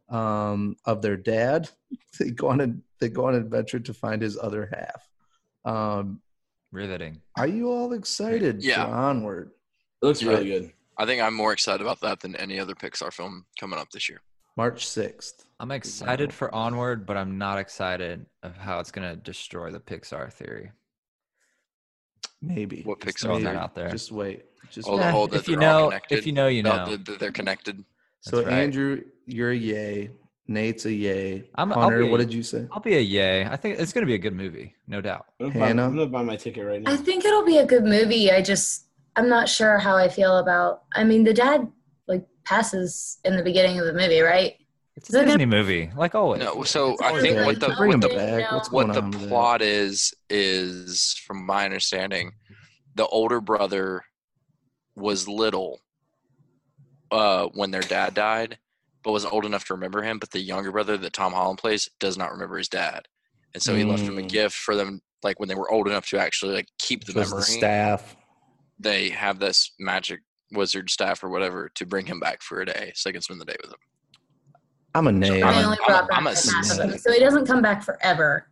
of their dad. They go on an adventure to find his other half. Riveting. Are you all excited Yeah. for Onward? It looks really good. I think I'm more excited about that than any other Pixar film coming up this year. March 6th. I'm excited for Onward, but I'm not excited of how it's gonna destroy the Pixar theory. Maybe. What Just Pixar maybe. they're out there. Just wait. Just Oh, wait. the whole that if you they're all know, connected. if you know, you know. That they're connected. So That's right. Andrew, you're a yay. Nate's a yay. I'll Hunter, be a- what did you say? I'll be a yay. I think it's gonna be a good movie, no doubt. Hannah? I'm gonna buy my ticket right now. I think it'll be a good movie. I'm not sure how I feel about. I mean, the dad like passes in the beginning of the movie, right? It's Is it a gonna- Disney movie, like always. No, so It's I always think Okay, what the bring him what the back. What's what going the on with that? plot is from my understanding, the older brother was little when their dad died, but was old enough to remember him. But the younger brother that Tom Holland plays does not remember his dad, and so he left him a gift for them. Like when they were old enough to actually like keep the Which was memory, the staff. they have this magic wizard staff or whatever to bring him back for a day, so they can spend the day with him. I'm a nay. They I'm a- only I'm a- brought back I'm a half of nay. him, so he doesn't come back forever.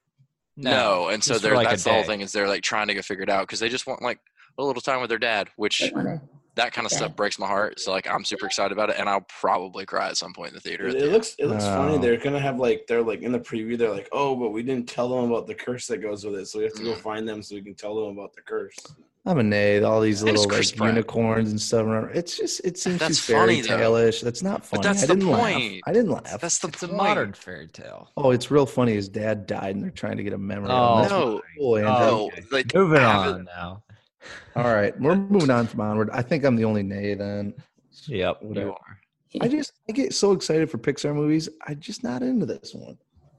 No, and so just for, they're like, a that's the whole day. thing is they're like trying to get figured out because they just want like a little time with their dad, which Like, when that kind of Okay. stuff breaks my heart. So like I'm super excited about it, and I'll probably cry at some point in the theater. It looks funny. Oh. They're gonna have they're like in the preview. They're like, oh, but we didn't tell them about the curse that goes with it, so we have to go find them so we can tell them about the curse. I'm a nay. All these And it's little Chris like Pratt. unicorns and stuff. It seems That's too funny, fairy though. tale-ish. That's not funny. But that's I the didn't laugh. point. I didn't laugh. That's the It's a point. modern fairy tale. Oh, it's real funny. His dad died, and they're trying to get a memory. Oh, of him. That's no. really cool, Andrew. No, Okay. like Moving have on it- now. All right, we're moving on from Onward. I think I'm the only nay then. Yep, Whatever. you are. I get so excited for Pixar movies. I'm just not into this one.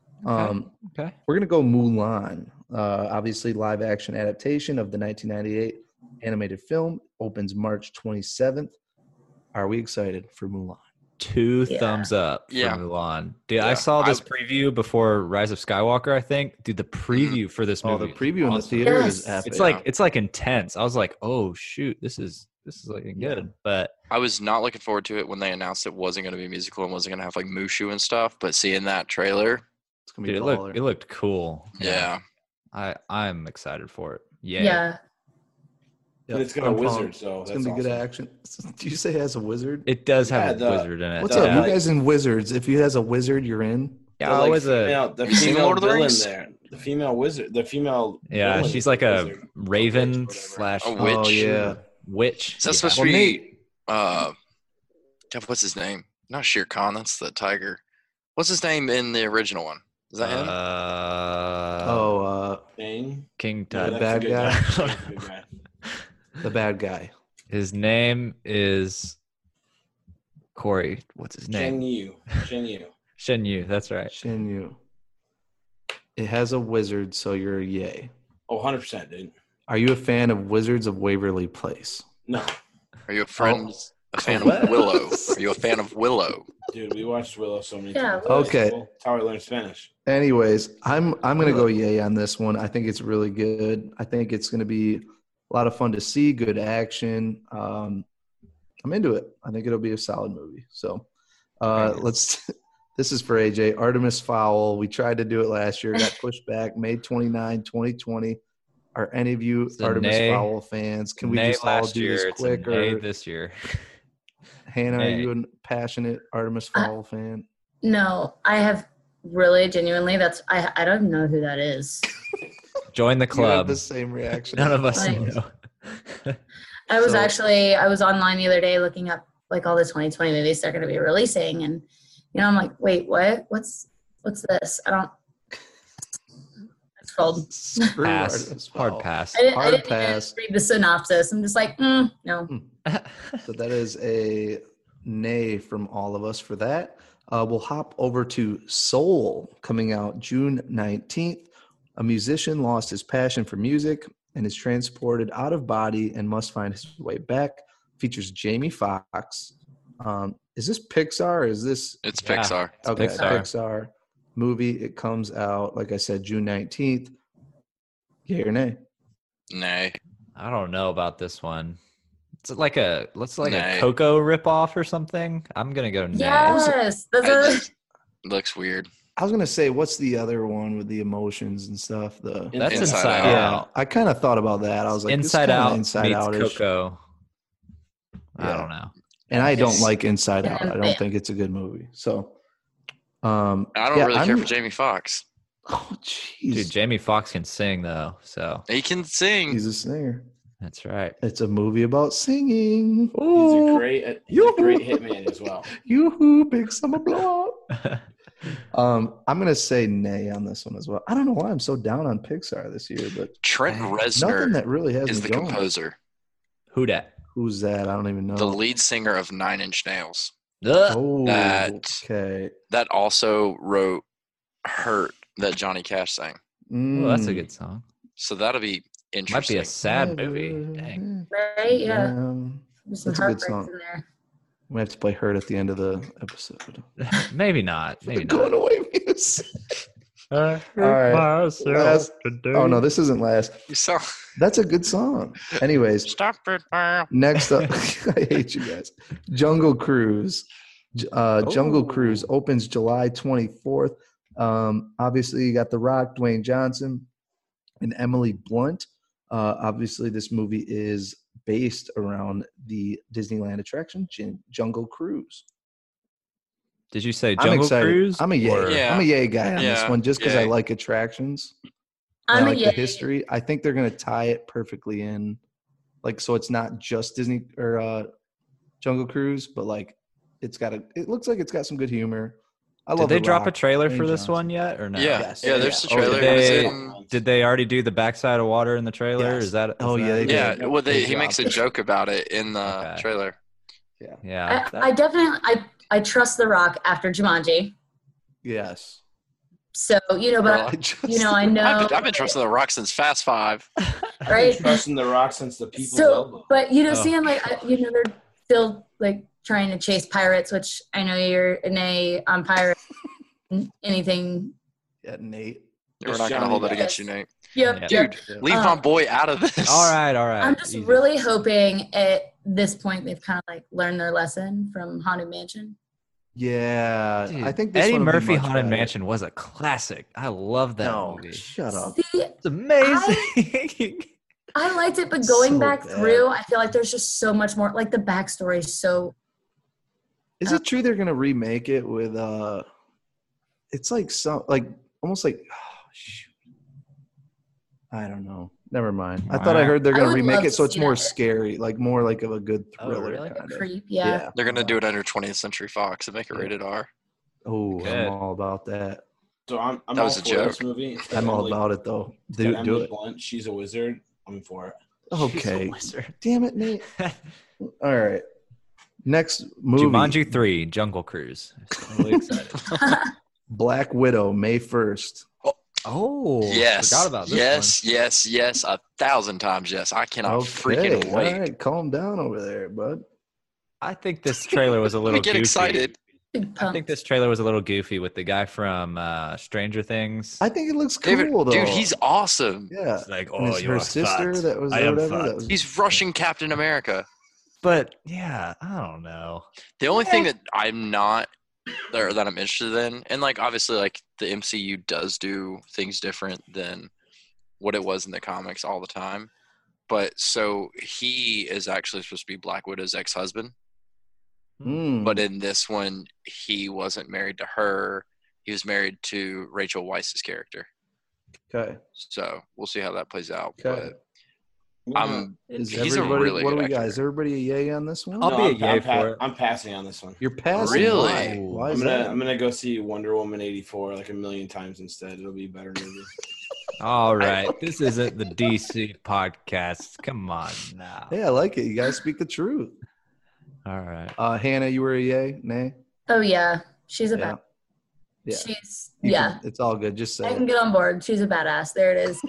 Okay. We're gonna go Mulan. Obviously, live action adaptation of the 1998 animated film opens March 27th. Are we excited for Mulan? 2 Yeah. thumbs up for Yeah. Mulan. Dude, I Yeah. saw this preview before Rise of Skywalker, I think. Dude, the preview for this Oh, movie. the preview in the awesome. theater is Yes. epic. It's like intense. I was like, oh shoot, this is looking good. But I was not looking forward to it when they announced it wasn't going to be musical and wasn't going to have like Mushu and stuff. But seeing that trailer, it's gonna be dude, baller. it looked cool. yeah, I'm excited for it. Yeah. Yep, And it's got a I'm wizard, pumped. so It's that's gonna be good awesome. action. Do you say it has a wizard? It does have Yeah, a the- wizard in it. What's Yeah. up, Yeah. you guys in Wizards? If he has a wizard, you're in. Yeah, The, I was a the You seen female Lord of the villain Rings? there. The female wizard. The female. yeah. villain She's is like a a wizard. raven whatever. slash A witch. Oh yeah. witch. so that's Yeah. supposed to Well, be. Nate- God, what's his name? Not Shere Khan. That's the tiger. What's his name in the original one? Is that him? Bane? King No, Tut. that's bad a good guy. That's a good guy. The bad guy. His name is Corey. What's his name? Shen Yu. Shen Yu. That's right. Shin Yu. It has a wizard, so you're a yay. Oh, 100%, dude. Are you a fan of Wizards of Waverly Place? No, Are you a friend? Oh. A fan What? of Willow? Are you a fan of Willow? dude, we watched Willow so many Yeah, times. Okay. That's how I learned Spanish. Anyways, I'm gonna go yay on this one. I think it's really good. I think it's gonna be a lot of fun to see. Good action. I'm into it. I think it'll be a solid movie. So let's. This is for AJ. Artemis Fowl. We tried to do it last year. Got pushed back. May 29, 2020. Are any of you It's a Artemis nay. Fowl fans? Can we Nay just all last do year, this it's a quick? nay Or this year. Hannah, are nay. you a passionate Artemis Fowl fan? No, I have really genuinely. I don't know who that is. Join the You have club. the same reaction. None of us Thanks. know. I was So- I was online the other day looking up like all the 2020 movies they're going to be releasing, and I'm like, wait, what? What's this? I don't. I scrolled. Screw Pass. Artemis Hard Fowl. pass. I didn't Hard even pass. read the synopsis. I'm just like, no. So that is a nay from all of us for that. We'll hop over to Soul, coming out June 19th. A musician lost his passion for music and is transported out of body and must find his way back. Features Jamie Foxx. Is this Pixar or is this It's Yeah. Pixar. okay? Pixar. Pixar movie. It comes out, like I said, June 19th. Yay or nay? Nay. I don't know about this one. It's like a Nay. Coco ripoff or something. I'm gonna go nay. Yes, It looks weird. I was gonna say, what's the other one with the emotions and stuff? That's Inside Inside Out. Out. I kind of thought about that. I was like, Inside this Out Inside meets Out-ish. Coco. I Yeah. don't know. And I don't Yes. like Inside Out. I Yeah. don't think it's a good movie. So, I don't really care for Jamie Foxx. Oh, jeez. Dude, Jamie Foxx can sing though, so He can sing. He's a singer. that's right. It's a movie about singing. He's a great hitman as well. Yoo-hoo, big summer blow up. I'm gonna say nay on this one as well. I don't know why I'm so down on Pixar this year, but Trent nothing Reznor that really has is me the going. composer, Who dat? Who's that? I don't even know. the lead singer of Nine Inch Nails. Oh, That- okay. That also wrote "Hurt" that Johnny Cash sang. Oh, that's a Mm. good song. So that'll be Might interesting. be a sad movie. Dang. Right? Yeah. There's some That's a good heartbreaks song. in there. We have to play Hurt at the end of the episode. Maybe not. Maybe Going not. away music. All right. Last- Oh no, this isn't last. You sound That's a good song. Anyways, stop it, man. next up, I hate you guys. Jungle Cruise. Jungle Cruise opens July 24th. Obviously, you got The Rock, Dwayne Johnson, and Emily Blunt. Obviously, this movie is based around the Disneyland attraction, Jungle Cruise. Did you say I'm Jungle excited. Cruise? I'm a yay. or- Yeah. I'm a yay guy on this Yeah, one just because I yay. like attractions. And I'm I a like the yay. history. I think they're going to tie it perfectly in, like, so it's not just Disney or Jungle Cruise, but like it looks like it's got some good humor. I love Did they The drop a Rock, trailer Dwayne for this Johnson. one yet, or no? Yeah, Yes. yeah. There's the Oh, yeah. trailer. Did It's they, in- did they already do the backside of water in the trailer? Yes. Is that? Oh, is yeah, that they it? did. yeah. Well, They he makes a dropped it. joke about it in the Okay. trailer. Yeah. I definitely I trust The Rock after Jumanji. Yes. So, but I know I've been trusting The Rock since Fast Five. right? Trusting The Rock since the People's So, Elbow. but Oh. seeing like they're still like trying to chase pirates, which I know you're an A on pirate. Anything? Yeah, Nate. We're Just not going to Johnny hold that Depp. against you, Nate. Yep, Yeah. yep. Dude, leave my boy out of this. All right. I'm just Easy. really hoping at this point they've kind of like learned their lesson from Haunted Mansion. Yeah, Dude, I think this Eddie one will be Murphy much Haunted better. Mansion was a classic. I love that No, movie. shut up. See, It's amazing. I liked it, but going So back bad. through, I feel like there's just so much more. Like the backstory is so. Is it true they're gonna remake it with it's like some like almost like shoot. I don't know. Never mind. I thought I Wow. heard they're I gonna would remake love it so to it's see more that. scary, like more like of a good Oh, thriller really? kind of. Creep, yeah. They're going to do it under 20th Century Fox and make it rated R. Oh, Good. I'm all about that. So I'm That all was a for this joke. movie. It's got I'm all Emily- about it though. it's got Do Emily it. Blunt. She's a wizard. I'm for it. Okay. Wizard. Damn it, Nate. All right. Next movie. Jumanji 3, Jungle Cruise. Totally excited. Black Widow, May 1st. Oh, Yes. forgot about this yes. 1,000 times yes. I cannot freaking wait. All right, calm down over there, bud. I think this trailer was a Let little me get goofy. excited. Big I pump. think this trailer was a little goofy with the guy from Stranger Things. I think it looks cool David, though. dude, he's awesome. yeah. It's like, And oh, his- you're her a sister fucked. that was I or am whatever. That fucked. was, He's Russian Captain America. But yeah, I don't know. The only thing that I'm not or that I'm interested in, and like obviously like the MCU does do things different than what it was in the comics all the time. But so he is actually supposed to be Black Widow's ex-husband. Mm. But in this one, he wasn't married to her. He was married to Rachel Weisz's character. Okay. So we'll see how that plays out. Okay. But Is he's a everybody, really what do good we got? actor. Is everybody a yay on this one? I'll No, be a I'm yay for it. I'm passing on this one. You're passing. Really? Why? Why I'm is gonna that? I'm gonna go see Wonder Woman 84 like a million times instead. It'll be a better movie. All right, this isn't the DC podcast. Come on now. Hey, I like it. You guys speak the truth. All right. Hannah, you were a yay? Nay? Oh yeah, she's a Yeah. bad. Yeah. She's You yeah. can- it's all good. Just say I it. can get on board. She's a badass. There it is.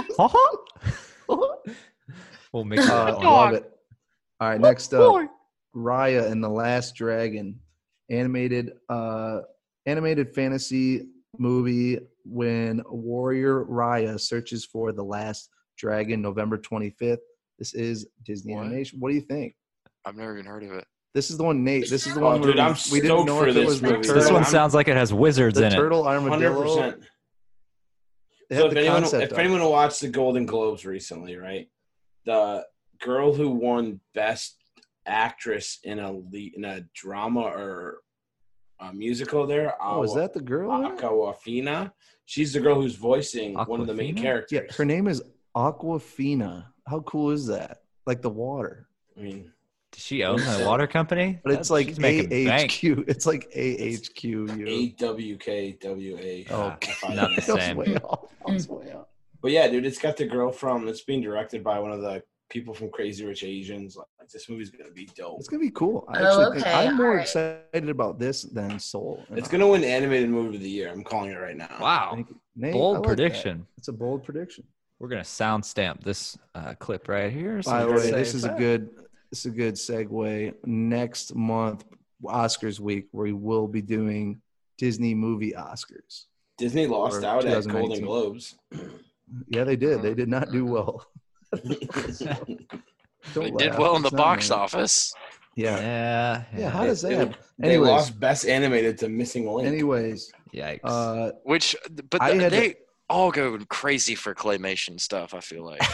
We'll make that one. Love it. All right, next up, Raya and the Last Dragon, animated fantasy movie when warrior Raya searches for the last dragon, November 25th. This is Disney What? animation. What do you think? I've never even heard of it. This is the one, Nate. This is the one dude, where I'm we didn't stoked know for if it this was the movie. turtle. This one I'm- sounds like it has wizards the in turtle armadillo. 100%. They So had if the anyone, concept if art. anyone watched the Golden Globes recently, right, the girl who won Best Actress in a drama or a musical there, Oh, is that the girl? in it? Awkwafina? She's the girl who's voicing one of the main Awkwafina? characters. Yeah, her name is Aquafina. How cool is that? Like the water. I mean, Does she own the water company? But it's like She's making bank. AHQ. It's like AHQ. AWKWA. Oh, not the I was same. way off. I was way off. But yeah, dude, it's got the girl from. It's being directed by one of the people from Crazy Rich Asians. Like this movie's gonna be dope. It's gonna be cool. I Oh, actually think okay, I'm more alright. excited about this than Soul. It's gonna win animated movie of the year. I'm calling it right now. Wow. Thank you. Nate, I Bold like prediction. that. It's a bold prediction. We're gonna sound stamp this clip right here. So By the we're way, gonna this say is a that. good segue. Next month, Oscars week, we will be doing Disney movie Oscars. Disney lost Or out at 2019. Golden Globes. Yeah, they did. They did not do well. They did well in the box office. Yeah. Yeah. How does that They- happen? They Anyways, lost Best Animated to Missing Link. anyways, Yikes. Which, but I had they to- all go crazy for claymation stuff. I feel like.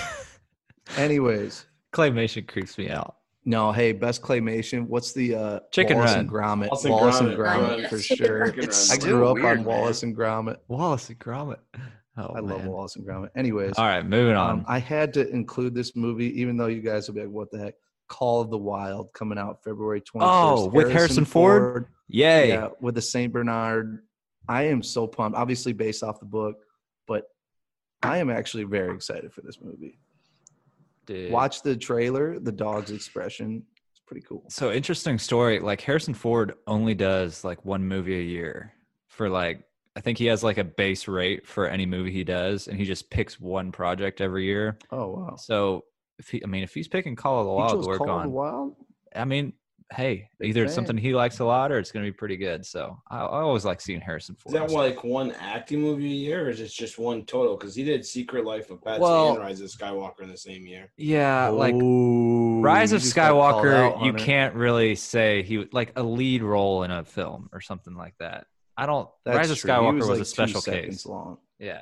anyways. Claymation creeps me out. No, hey, best claymation. What's the Chicken Wallace Run. and Gromit? Wallace and Wallace and Gromit. Gromit for Chicken sure. Run. It's I still grew up weird, on man. Wallace and Gromit. Wallace and Gromit. Oh, I love man. Wallace and Gromit. Anyways, All right, moving on. I had to include this movie, even though you guys will be like, "What the heck?" Call of the Wild coming out February 21st. Oh, with Harrison Ford? Yay. Yeah, with the Saint Bernard. I am so pumped. Obviously based off the book, but I am actually very excited for this movie. Dude. Watch the trailer. The dog's expression. It's pretty cool. So interesting story. Like Harrison Ford only does like one movie a year for like, I think he has like a base rate for any movie he does, and he just picks one project every year. Oh wow. So if he's picking Call of the He Wild chose to work Call of the on, Wild? I mean, hey, Big either it's fan. something he likes a lot or it's going to be pretty good. So I always like seeing Harrison Is Ford. that like one acting movie a year, or is it just one total? Because he did Secret Life of Pets Well- and Rise of Skywalker in the same year. Yeah, like Ooh, Rise you of just got called Skywalker, out, you Hunter. can't really say he like a lead role in a film or something like that. I don't. That's Rise of true. He Skywalker was like a 2 special seconds case. long. Yeah.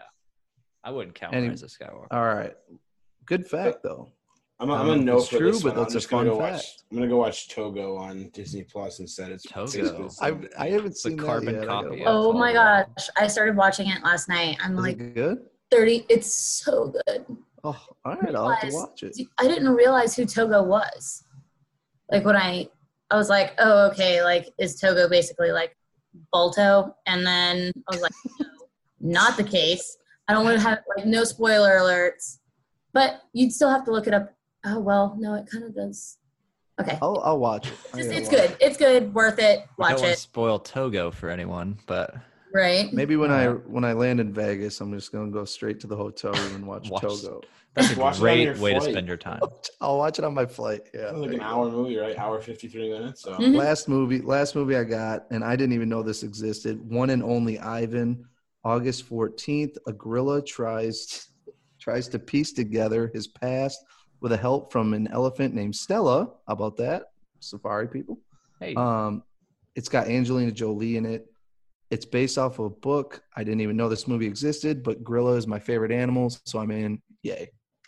I wouldn't count Any- Rise of Skywalker. All right. Good fact though. I'm I a don't know no if it's for true, this but one. that's I'm a just gonna fun go watch. fact. I'm gonna go watch Togo on Disney Plus instead. It's Togo. basically the same I haven't It's a seen carbon that yet. I gotta copy watch of- Oh Call my of the Wild. gosh. I started watching it last night. I'm it. Is like it good? 30. It's so good. Oh, all right. I'll have to Realize- watch it. I didn't realize who Togo was. Like when I was like, oh, okay, like is Togo basically like Balto? And then I was like, no, not the case. I don't want to have like no spoiler alerts, but you'd still have to look it up. Oh, well, no, it kind of does. Okay. I'll watch it. I gotta It's watch good. it. It's good. Worth it. I Watch don't want it. to spoil Togo for anyone, but Right. Maybe when I land in Vegas, I'm just gonna go straight to the hotel room and watch Watch- Togo. that's a Watch it on great your way to flight. spend your time. I'll watch it on my flight. Yeah. It's like there an you go. hour movie, right? Hour 53 minutes. So Mhm. Last movie I got, and I didn't even know this existed. One and Only Ivan, August 14th. A gorilla tries to piece together his past with the help from an elephant named Stella. How about that? Safari people. Hey, It's got Angelina Jolie in it. It's based off of a book. I didn't even know this movie existed, but gorilla is my favorite animal, so I'm in. Yay.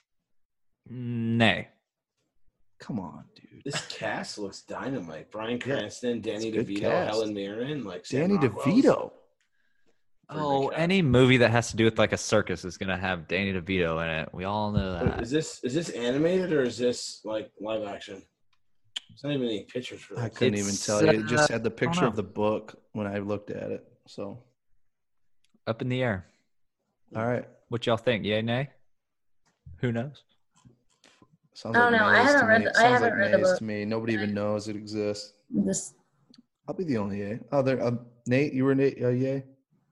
nay. Come on, dude. this cast looks dynamite. Bryan Yeah. Cranston, Danny It's a good DeVito, cast. Helen Mirren, like Sam Danny Rockwell's- DeVito. Oh, cast. any movie that has to do with like a circus is gonna have Danny DeVito in it. We all know Wait, that. Is this animated or is this like live action? There's not even any pictures for I this. couldn't even It's, tell you. It just had the don't picture know. of the book when I looked at it. So, Up in the air. all right. What y'all think? Yay, nay? Who knows? Sounds I don't like know. I maze to haven't read me. the- I Sounds haven't like read the maze book. to me. Nobody even knows it exists. This I'll be the only yay. Oh, there. Nate, you were Nate. Yay.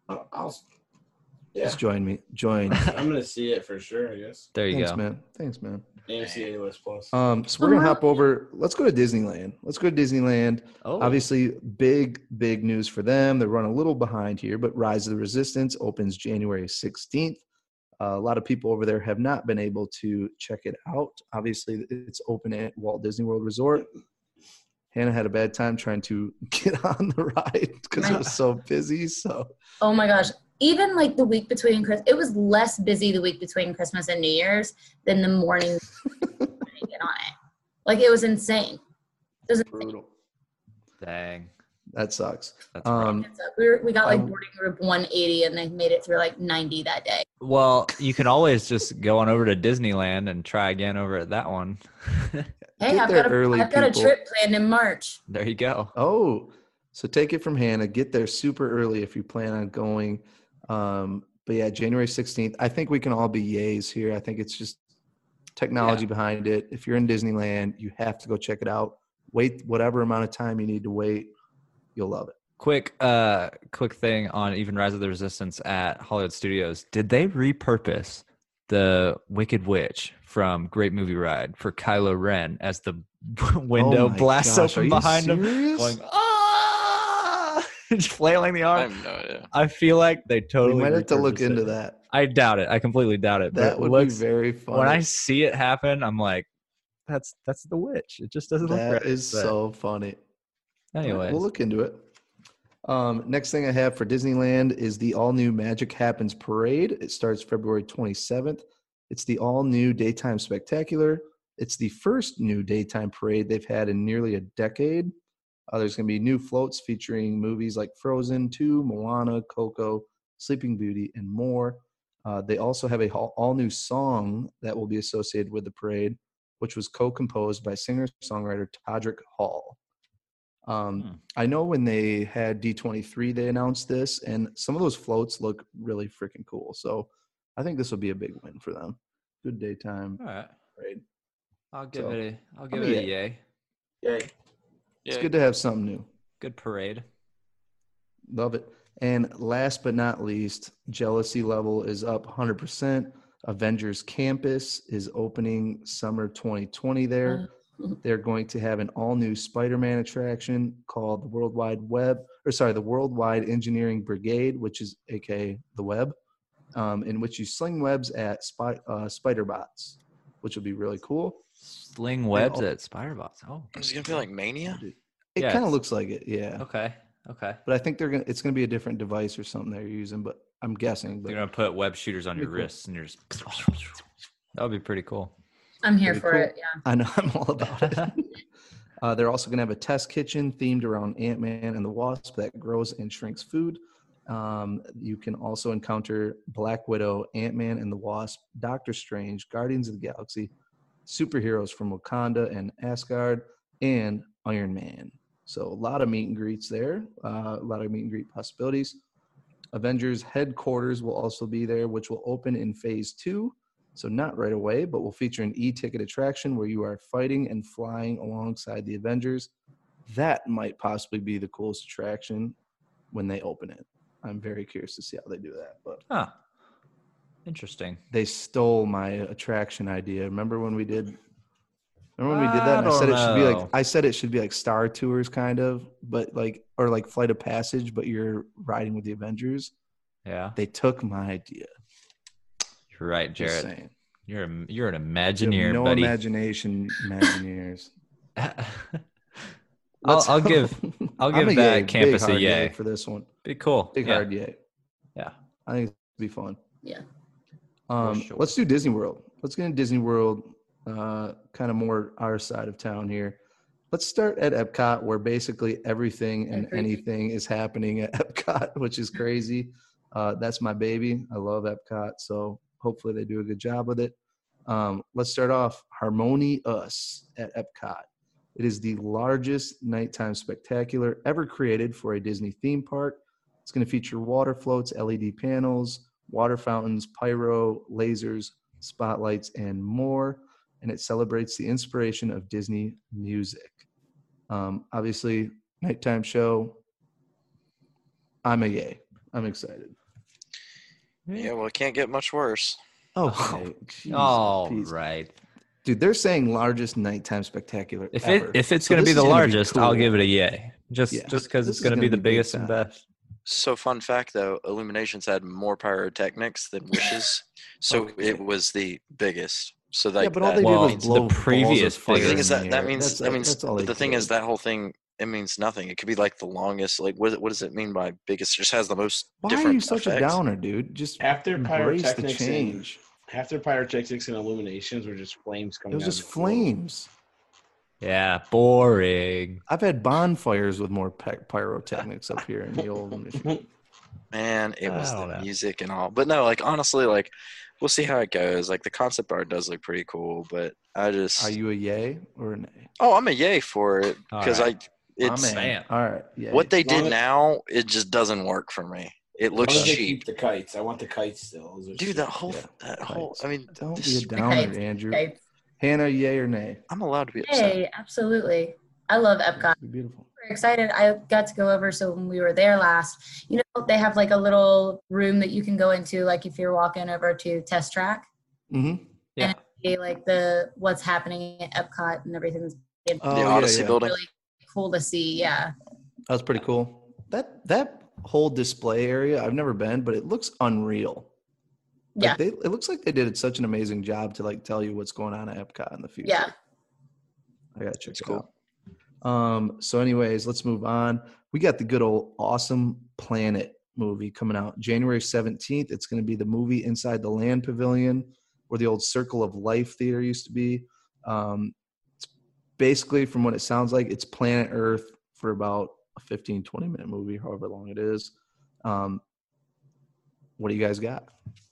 Yeah, Just join me. Join. I'm gonna see it for sure. I guess There you Thanks, go. man. Thanks, man. AMC A List Plus. So we're gonna hop over. Let's go to Disneyland. Oh, Obviously, big news for them. They're running a little behind here, but Rise of the Resistance opens January 16th. A lot of people over there have not been able to check it out. Obviously, it's open at Walt Disney World Resort. Hannah had a bad time trying to get on the ride because it was so busy. So, Oh my gosh. Even like the week between Christmas, it was less busy the week between Christmas and New Year's than the morning to get on it. Like it was insane. It was insane. brutal. Dang. That sucks. That's rough. We got like boarding group 180 and they made it through like 90 that day. Well, you can always just go on over to Disneyland and try again over at that one. Hey, Get I've there got early, a people. trip planned in March. There you go. Oh, so take it from Hannah. Get there super early if you plan on going. But yeah, January 16th. I think we can all be yays here. I think it's just technology behind it. If you're in Disneyland, you have to go check it out. Wait whatever amount of time you need to wait. You'll love it. Quick thing on even Rise of the Resistance at Hollywood Studios. Did they repurpose the Wicked Witch from Great Movie Ride for Kylo Ren as the window blasts open behind him, going just flailing the I arm? have no idea. I feel like they totally. We might have to look repurposed into it. that. I doubt it. I completely doubt it. That but would it be looks, very fun. when I see it happen, I'm like, that's the witch. It just doesn't look right. That is but so funny. anyways. We'll look into it. Next thing I have for Disneyland is the all-new Magic Happens Parade. It starts February 27th. It's the all-new daytime spectacular. It's the first new daytime parade they've had in nearly a decade. There's going to be new floats featuring movies like Frozen 2, Moana, Coco, Sleeping Beauty, and more. They also have a all-new song that will be associated with the parade, which was co-composed by singer-songwriter Todrick Hall. I know when they had D23, they announced this, and some of those floats look really freaking cool. So I think this will be a big win for them. Good daytime All right. parade. I'll give So, it a a yay. Yay. It's Yeah. good to have something new. Good parade. Love it. And last but not least, jealousy level is up 100%. Avengers Campus is opening summer 2020 there. They're going to have an all-new Spider-Man attraction called the the Worldwide Engineering Brigade, which is aka the Web, in which you sling webs at spider bots, which will be really cool. Sling webs at Spider-Bots. Oh, Is it gonna be like Mania? It Yeah, kind of it's- looks like it, yeah. okay. But I think it's gonna be a different device or something they're using, but I'm guessing. But You're gonna put web shooters on your Pretty cool. wrists, and you're just. That would be pretty cool. I'm here Pretty for cool. it. Yeah. I know I'm all about it. They're also going to have a test kitchen themed around Ant-Man and the Wasp that grows and shrinks food. You can also encounter Black Widow, Ant-Man and the Wasp, Doctor Strange, Guardians of the Galaxy, superheroes from Wakanda and Asgard, and Iron Man. So a lot of meet and greets there, a lot of meet and greet possibilities. Avengers headquarters will also be there, which will open in phase 2. So not right away, but will feature an e-ticket attraction where you are fighting and flying alongside the Avengers. That might possibly be the coolest attraction when they open it. I'm very curious to see how they do that. But Huh. Interesting. they stole my attraction idea. Remember when we did that? And I I said it don't should be know. like it should be like Star Tours kind of, but like or like Flight of Passage, but you're riding with the Avengers. Yeah. They took my idea. You're right, Just Jared. saying. You're an You have Imagineer, no buddy. imagination, Imagineers. I'll give I'm that a yay, campus big a hard yay. for this one. Be cool. Big Yeah. hard yay. Yeah. I think it'll be fun. Yeah. sure. Let's do Disney World. Let's get into Disney World, kind of more our side of town here. Let's start at Epcot, where basically everything and anything is happening at Epcot, which is crazy. That's my baby. I love Epcot, so hopefully they do a good job with it. Let's start off Harmony Us at Epcot. It is the largest nighttime spectacular ever created for a Disney theme park. It's going to feature water floats, LED panels, water fountains, pyro, lasers, spotlights, and more. And it celebrates the inspiration of Disney music. Obviously, nighttime show. I'm a yay. I'm excited. Yeah, well, it can't get much worse. Okay. Jesus, All Pete. right. Dude, they're saying largest nighttime spectacular If ever. it's So going to this be is the gonna be largest, I'll cool. give it a yay. Just Yeah. because This it's is going to be gonna the be big biggest and time. best. So, fun fact though, Illuminations had more pyrotechnics than Wishes, so Okay. it was the biggest. So like yeah, but all that they did Well, was the blow previous balls of fire. thing the thing is in that the that air. means That's all but they the thing did. is that whole thing, it means nothing. It could be like the longest, like what does it mean by biggest? It just has the most Why different are you such a effects. downer, dude? Just Half their embrace the pyrotechnics change. Half their pyrotechnics and illuminations were just flames It coming was out of just the floor. flames. Yeah, boring. I've had bonfires with more pyrotechnics up here in the old Michigan. Man, it I was don't the know. music and all. But no, like honestly, like we'll see how it goes. Like the concept art does look pretty cool, but I just Are you a yay or a nay? I'm a yay for it All because right. it's Man. All right. Yay. what they did Long- now, it just doesn't work for me. It As long looks as they cheap. keep the kites. I want the kites still. Those are Dude, sweet. that whole kites. I mean Don't this be a is- downer, Kites. Andrew. Okay. Hannah, yay or nay? I'm allowed to be upset. Hey, absolutely. I love Epcot. It'd be beautiful. Super excited. I got to go over. So when we were there last, they have like a little room that you can go into, like if you're walking over to Test Track, Mm-hmm. Yeah. see, like what's happening at Epcot and everything. It's Oh, The Odyssey building. really cool to see. Yeah. That was pretty cool. That whole display area, I've never been, but it looks unreal. Yeah. It looks like they did such an amazing job to like tell you what's going on at Epcot in the future. Yeah. I gotta check It's it cool. out. So anyways, let's move on. We got the good old Awesome Planet movie coming out January 17th. It's going to be the movie inside the Land Pavilion where the old Circle of Life Theater used to be. It's basically, from what it sounds like, it's Planet Earth for about a 15, 20-minute movie, however long it is. What do you guys got?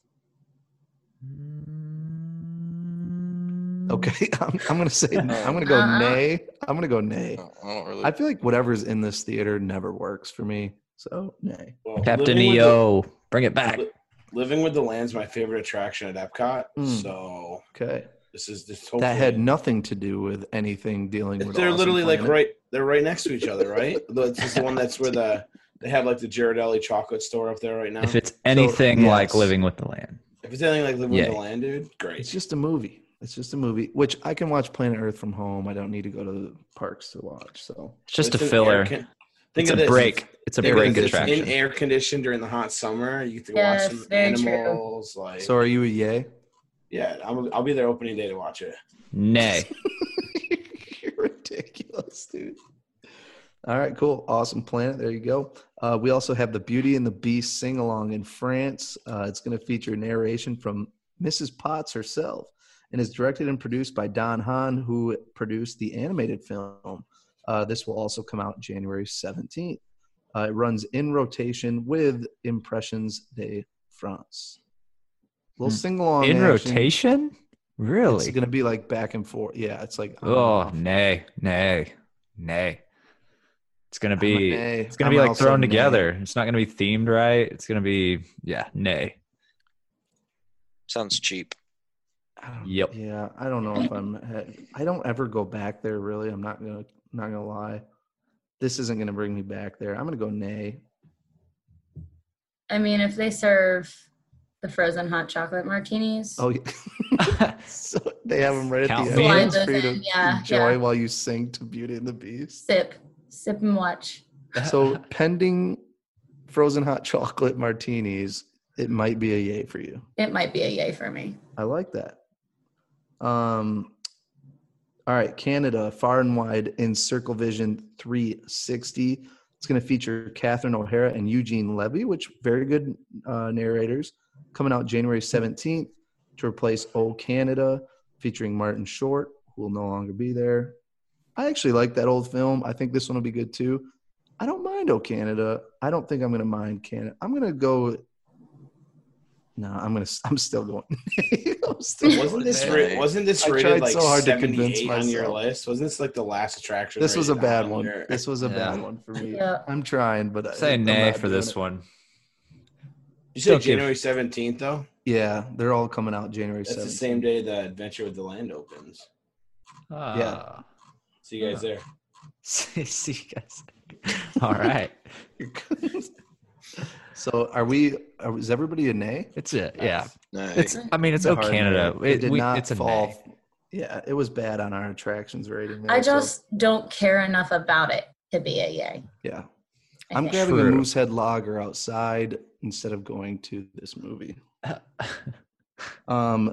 Okay, I'm gonna say I'm gonna go nay. I'm gonna go nay. I don't really. I feel like whatever's in this theater never works for me. So nay. Well, Captain living with EO, bring it back. Living with the Land's my favorite attraction at Epcot. Mm. So Okay. this That hopefully- had nothing to do with anything dealing with. They're Awesome literally like Planet. they're right next to each other, right? This is the one that's where they have like the Ghirardelli chocolate store up there right now. If it's anything like yes. Living with the Land. If it's anything like Living with Yay. the Land, dude, It's great. just a movie. It's just a movie, which I can watch Planet Earth from home. I don't need to go to the parks to watch. So It's just a It's an filler. Think It's of a this. break. It's a Air break conditioning. In attraction. air conditioned during the hot summer, you can Yes, watch some very true. animals. Like, are you a yay? yeah, I'll be there opening day to watch it. Nay. You're ridiculous, dude. All right, cool. Awesome Planet. There you go. We also have the Beauty and the Beast sing along in France. It's going to feature narration from Mrs. Potts herself and is directed and produced by Don Hahn, who produced the animated film. This will also come out January 17th. It runs in rotation with Impressions de France. Little sing along In rotation? Really? It's going to be like back and forth. Yeah, it's like Oh, nay. It's gonna I'm a be nay. it's gonna I'm be like also thrown nay. together. It's not gonna be themed right. It's gonna be nay. Sounds cheap. Yep. Yeah, I don't know if I don't ever go back there really. I'm not gonna lie. This isn't gonna bring me back there. I'm gonna go nay. I mean, if they serve the frozen hot chocolate martinis, Oh, yeah. So they have them right Count at me the in. end Slide for you those to in, yeah, enjoy yeah. while you sing to Beauty and the Beast. sip and watch. So pending frozen hot chocolate martinis, it might be a yay for you. It might be a yay for me. I like that. All right, Canada, Far and Wide in Circle Vision 360. It's going to feature Catherine O'Hara and Eugene Levy, which very good narrators. Coming out January 17th to replace O Canada, featuring Martin Short, who will no longer be there. I actually like that old film. I think this one will be good too. I don't mind O Canada. I don't think I'm going to mind Canada. I'm going to go. No, I'm still going. I'm still Wasn't this Nay. wasn't this I rated tried like so hard to convince 78 on your myself. list? Wasn't this like the last attraction? This was a rated bad on one. your- This was a bad Yeah. one for me. Yeah. I'm trying, but Say I'm nay not for doing this it. one. You Still said give- January 17th though. Yeah, they're all coming out January 17th. That's the same day the Adventure with the Land opens. Yeah. See you guys there. See you guys. All right. So is everybody a nay? It's it. Yeah. No. It's. I mean, it's a O hard Canada. nay. It did not it's a fall. nay. Yeah, it was bad on our attractions rating. there, I so, just don't care enough about it to be a yay. yeah. I I'm think. grabbing a True. Moosehead Lager outside instead of going to this movie.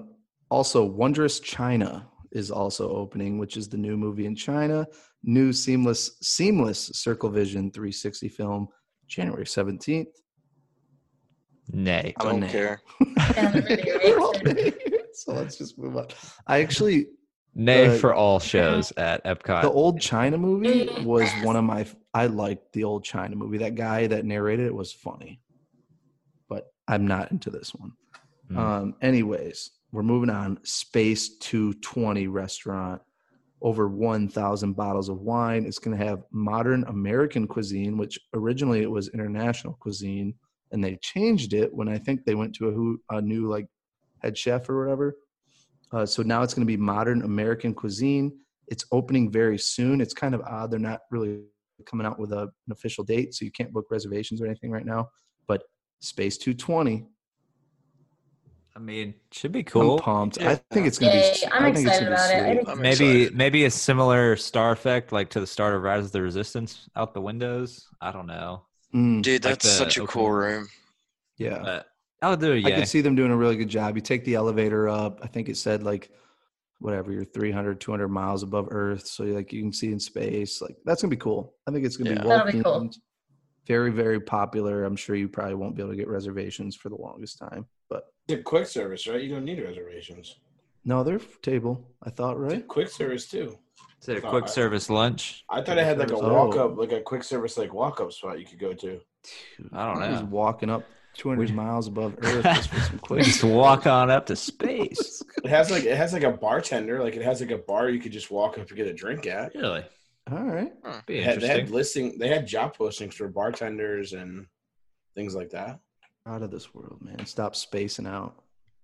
Also, Wondrous China is also opening, which is the new movie in China. New seamless Circle Vision 360 film, January 17th. Nay. I'm a Don't nay. care. We're all nay. So let's just move on. I actually, Nay for all shows at Epcot. the old China movie was one of my. I liked the old China movie. That guy that narrated it was funny, but I'm not into this one. Anyways, we're moving on. Space 220 restaurant, over 1,000 bottles of wine. It's going to have modern American cuisine, which originally it was international cuisine, and they changed it when I think they went to a new like head chef or whatever. So now it's going to be modern American cuisine. It's opening very soon. It's kind of odd. They're not really coming out with an official date, so you can't book reservations or anything right now. But Space 220. I mean, should be cool. I'm pumped. I think it's going to be. I'm excited about it. I think I'm Maybe excited. a similar star effect like to the start of Rise of the Resistance out the windows. I don't know. Dude, Like that's the such a open- cool room. Yeah. But I'll do it. I Yeah. could see them doing a really good job. You take the elevator up. I think it said like whatever, you're 300, 200 miles above Earth. So like you can see in space. Like that's going to be cool. I think it's going to Yeah. be well That'll be cool. themed. Very, very popular. I'm sure you probably won't be able to get reservations for the longest time. But The quick service, right? You don't need reservations. no, they're table. I thought, It's a right? quick service too. Is it a quick service lunch? I thought it had like a Oh. walk up, like a quick service, like walk up spot you could go to. I don't Just know. walking up 200 miles above Earth just for some We quick. just walk on up to space. It has like a bartender, like it has like a bar you could just walk up and get a drink at. Really? All right. Be They interesting. had job postings for bartenders and things like that. Out of this world, man. Stop spacing out.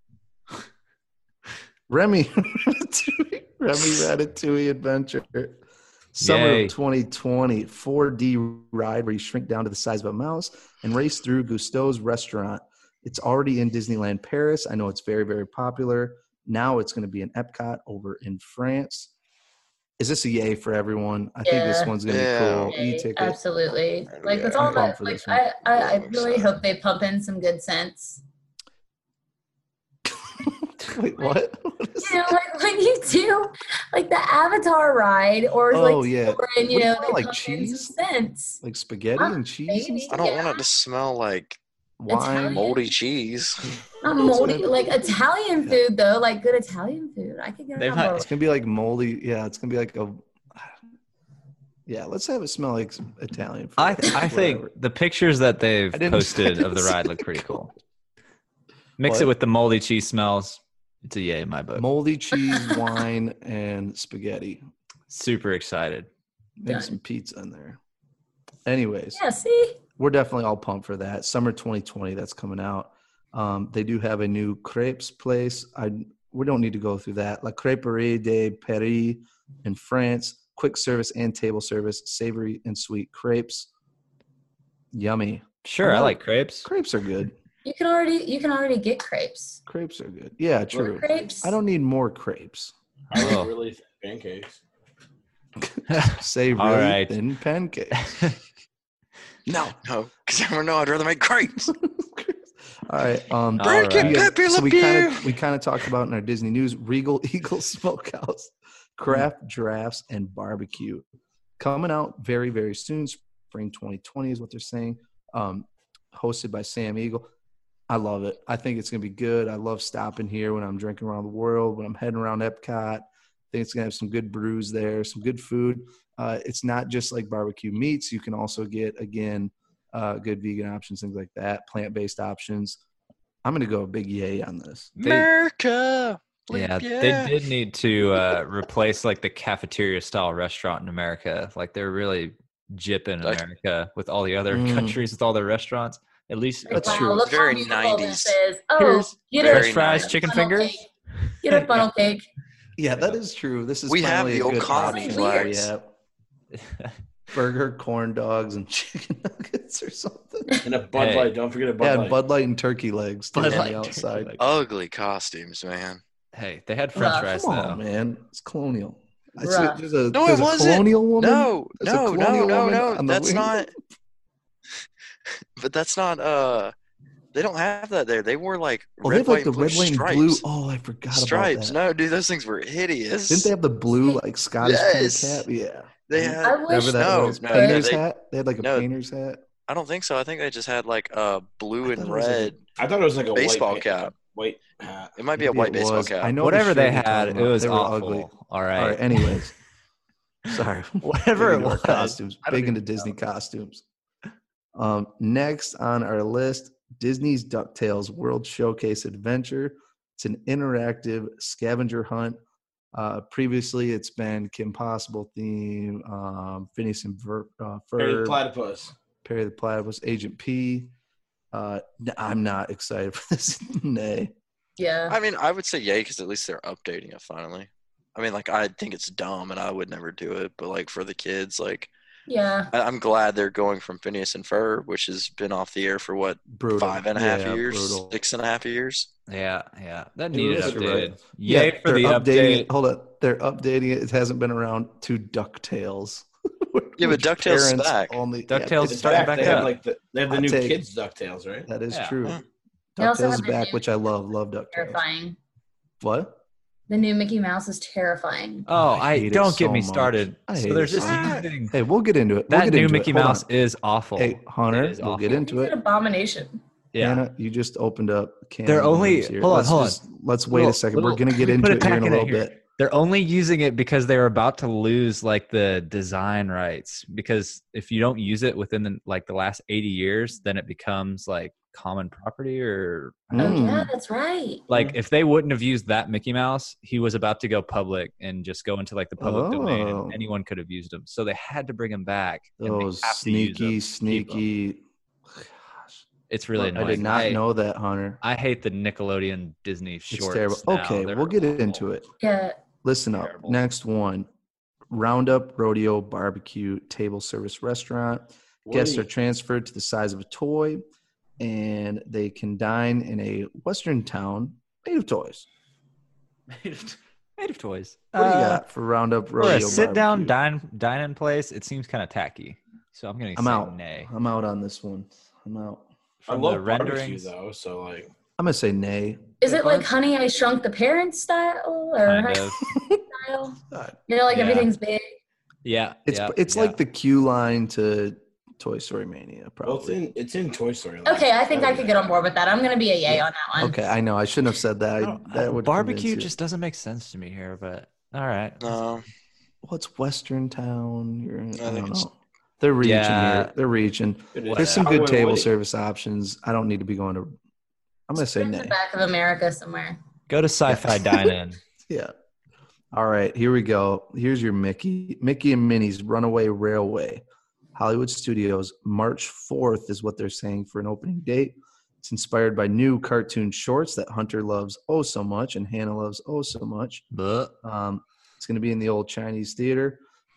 Remy Ratatouille Adventure. Summer Yay. of 2020, 4D ride where you shrink down to the size of a mouse and race through Gusteau's restaurant. It's already in Disneyland Paris. I know it's very, very popular. Now it's going to be in Epcot over in France. Is this a yay for everyone? I think this Yeah. one's going to Yeah. be cool. Yay, E-ticket. absolutely. Like Yeah. with all I'm pumped that, for like this one. I I'm really excited. hope they pump in some good sense. Wait, what? What is You know, like when you do like the Avatar ride or Oh, like yeah. and you What do you know want, they like pump in cheese? some sense. like spaghetti and cheese and maybe. stuff? I don't want Yeah. it to smell like Wine? Italian. moldy cheese. Not moldy, like Italian food though, like good Italian food. I could get They've on had- board. It's gonna be like moldy. Yeah, it's gonna be like a. Yeah, let's have it smell like some Italian food. I think Whatever. the pictures that they've I didn't- posted I of the didn't ride say look pretty that. cool. Mix What? it with the moldy cheese smells. It's a yay in my book. moldy cheese, wine, and spaghetti. Super excited. Maybe Done. some pizza in there. Anyways, Yeah, see? we're definitely all pumped for that. Summer 2020, that's coming out. They do have a new crepes place. We don't need to go through that. La Crêperie de Paris in France. Quick service and table service, savory and sweet crepes. Yummy. Sure, I like crepes. Crepes are good. You can already get crepes. Crepes are good. Yeah, true. Crepes. I don't need more crepes. I like Oh. really thin pancakes. Say really All right. thin pancakes. No, because I don't know. I'd rather make crepes. All right. All Break right. it, Pepe So Le we kind of talked about in our Disney news, Regal Eagle Smokehouse, craft drafts and barbecue coming out very, very soon. Spring 2020 is what they're saying. Hosted by Sam Eagle. I love it. I think it's going to be good. I love stopping here when I'm drinking around the world, when I'm heading around Epcot. I think it's going to have some good brews there, some good food. It's not just like barbecue meats. You can also get, again, good vegan options, things like that, plant-based options. I'm going to go a big yay on this. America. Yeah, Bleep, they did need to replace like the cafeteria style restaurant in America. Like they're really jipping Like- America with all the other Mm. countries with all their restaurants. At least That's wow, true. Look how Very beautiful this 90s. is. Oh, Here's get very a French fries, nice. chicken funnel fingers. cake. Get a funnel cake. Yeah, that is true. This is We have finally the a good economy option. flags. Yeah. Burger, corn dogs, and chicken nuggets or something. And a Bud Hey. Light. Don't forget a Bud Yeah, Light. and Bud Light and turkey legs too, Bud on Light the and outside. turkey legs. Ugly costumes, man. Hey, they had French Rough. fries Come though. on, man. It's colonial. I see Rough. there's a, No, there's it a wasn't. colonial woman. No, There's a no, colonial no, no, woman no. on the That's wing. not. But that's not. They don't have that there. They wore like Oh, they red, have like white, the and blue red, white, and stripes. blue. Oh, I forgot Stripes. about that. No, dude, those things were hideous. Didn't they have the blue like Scottish Yes. kind of cap? Yeah. They had. I wish Whatever that No, was. no, Painter's they- hat. They had like a no. painter's hat. I don't think so. I think they just had like blue I and thought it was like a- red I thought it was like a baseball white cap. White hat. It might be a Maybe white it baseball was. cap. I know Whatever the they shirt you're had, talking it about. was They were awful. ugly. All All right. right. Anyways, sorry. Whatever Big it into our was. costumes. I don't Big into even Disney know. costumes. Next on our list, Disney's DuckTales World Showcase Adventure. It's an interactive scavenger hunt. Previously, it's been Kim Possible theme, Phineas and Perry the Ferb, Platypus. Perry the Platypus, Agent P. I'm not excited for this. Nay. Yeah. I mean, I would say yay because at least they're updating it finally. I mean, like I think it's dumb and I would never do it, but like for the kids, like Yeah. I'm glad they're going from Phineas and Ferb, which has been off the air for what Brutal. 5.5 years, Brutal. 6.5 years. Yeah. That It needed was updated. right. Yay for they're the updating update. it. Hold on. They're updating it. It hasn't been around to DuckTales. Yeah, but Which DuckTales is parents back. Only, DuckTales It's is starting back They have up. like they have the Hot new take. kids DuckTales, right? That is Yeah. true. Yeah. They also DuckTales is have the back, new- which I love. Love DuckTales. Terrifying. What? The new Mickey Mouse is terrifying. Oh, I I hate it don't get so me much. started. I So hate they're it just so much. using Hey, we'll get into it. We'll that get new into it. Mickey Hold Mouse on. is awful. Hey, Hunter, It is we'll awful. get into It's it. an abomination. Yeah. Anna, you just opened up. a can They're of only- worms here. hold on, Let's wait a second. We're gonna get let me put into a it here in tack a in it little here. bit. They're only using it because they're about to lose like the design rights. Because if you don't use it within the last 80 years, then it becomes like common property or Oh Mm. yeah, that's right. like if they wouldn't have used that Mickey Mouse, he was about to go public and just go into like the public domain Oh. and anyone could have used him. So they had to bring him back. and they Those have to use him, keep him. sneaky. It's really I annoying. did not know that, Hunter. I hate the Nickelodeon Disney It's shorts. terrible. now. Okay, They're we'll get awful. into it. Yeah. Listen up. Terrible. Next one. Roundup Rodeo Barbecue Table Service Restaurant. Guests are Woody. transferred to the size of a toy, and they can dine in a Western town made of toys. Made of toys. What do you got for Roundup For Rodeo a sit-down Barbecue? dine-in place, it seems kind of tacky. So I'm going to I'm say out. nay. I'm out on this one. I'm out. I From love the barbecue renderings, though, so like I'm gonna say nay. Is it like Honey, I Shrunk the Parents style or kind Honey of. style? Uh, You know, like Yeah. everything's big. Yeah, It's like the queue line to Toy Story Mania, well, it's probably. in Toy Story. Okay, I think I could get on board with that. I'm gonna be a yay on that one. Okay, I know. I shouldn't have said that. That would barbecue convince you. just doesn't make sense to me here, but all right. No, What's Western Town? I think don't it's- know. They're reaching Yeah. here. They're reaching. It is. There's some Cowboy good table Woody. service options. I don't need to be going to. I'm gonna say In the nay. back of America somewhere. Go to Sci-Fi Dine-In. Yeah. All right, here we go. Here's your Mickey and Minnie's Runaway Railway. Hollywood Studios, March 4th is what they're saying for an opening date. It's inspired by new cartoon shorts that Hunter loves oh so much and Hannah loves oh so much. But It's going to be in the old Chinese theater.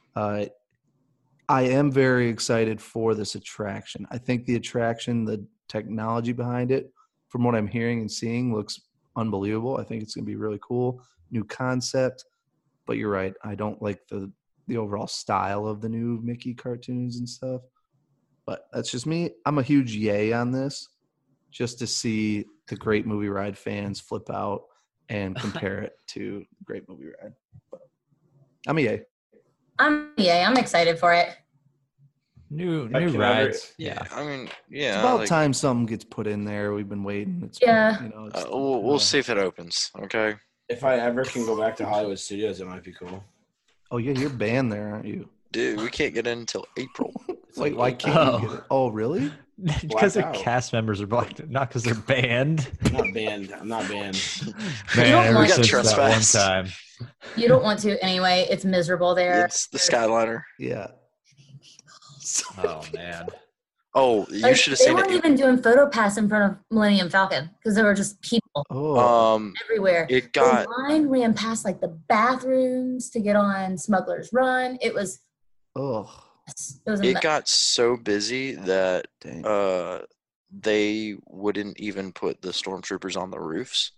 I am very excited for this attraction. I think the attraction, the technology behind it, from what I'm hearing and seeing, looks unbelievable. I think it's going to be really cool. New concept. But you're right. I don't like the overall style of the new Mickey cartoons and stuff. But that's just me. I'm a huge yay on this just to see the Great Movie Ride fans flip out and compare it to Great Movie Ride. But I'm a yay. I'm yay. I'm excited for it. new I can rides. yeah, I mean, It's yeah. about like, time something gets put in there. We've been waiting. It's Yeah. it's, we'll see if it opens. Okay. If I ever can go back to Hollywood Studios, it might be cool. Oh yeah, you're banned there, aren't you? Dude, we can't get in until April. Wait, why can't you get it? Oh, really? Because their out. cast members are black, not because they're banned. I'm not banned. I'm not banned. don't Man, ever want since to that one trespass. time. You don't want to anyway. It's miserable there. It's the Skyliner. Yeah. Oh man. Oh, you Like, should have they seen weren't it. even doing photo pass in front of Millennium Falcon because there were just people Oh, It everywhere. The got line ran past like the bathrooms to get on Smuggler's Run. It was oh, a it mess. got so busy that dang. they wouldn't even put the stormtroopers on the roofs.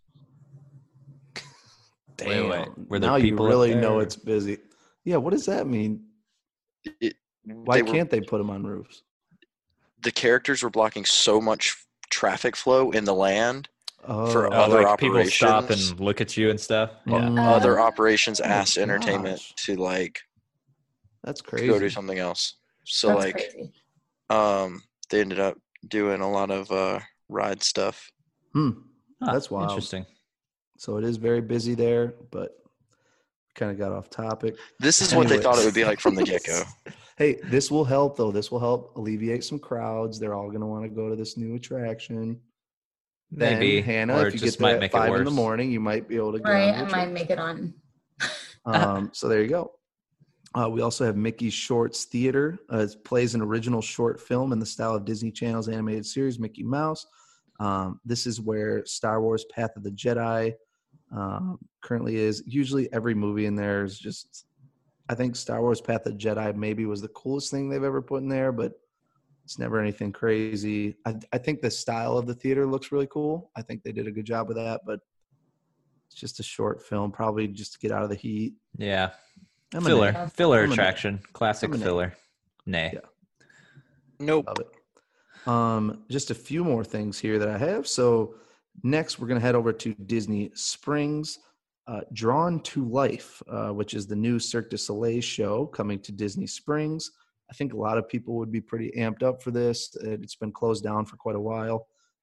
Damn. wait. Were there Now you people up really know there? it's busy. Yeah. What does that mean? Why They were- can't they put them on roofs? the characters were blocking so much traffic flow in the land for Oh, other like people stop operations. and look at you and stuff. Yeah. Other Oh. operations my asked entertainment gosh. to like that's go do crazy. something else. So That's like crazy. they ended up doing a lot of ride stuff. Hmm. Huh, That's wild. Interesting. So it is very busy there, but kind of got off topic. This is what they Anyways. thought it would be like from the get-go. Hey, this will help though. This will help alleviate some crowds. They're all going to want to go to this new attraction. Maybe. Then, Hannah, or if you it just get there might at make 5 it in the worse. morning, you might be able to get Right, on I the might train. make it on. So there you go. We also have Mickey Shorts Theater. It plays an original short film in the style of Disney Channel's animated series, Mickey Mouse. This is where Star Wars Path of the Jedi currently is. Usually every movie in there is just, I think Star Wars Path of the Jedi maybe was the coolest thing they've ever put in there, but it's never anything crazy. I think the style of the theater looks really cool. I think they did a good job with that, but it's just a short film, probably just to get out of the heat. Yeah. I'm a Filler. nay. Filler I'm a nay. attraction. Classic I'm a nay. filler. Nay. Yeah. Nope. Love it. Just a few more things here that I have. So next, we're going to head over to Disney Springs, Drawn to Life, which is the new Cirque du Soleil show coming to Disney Springs. I think a lot of people would be pretty amped up for this. It's been closed down for quite a while.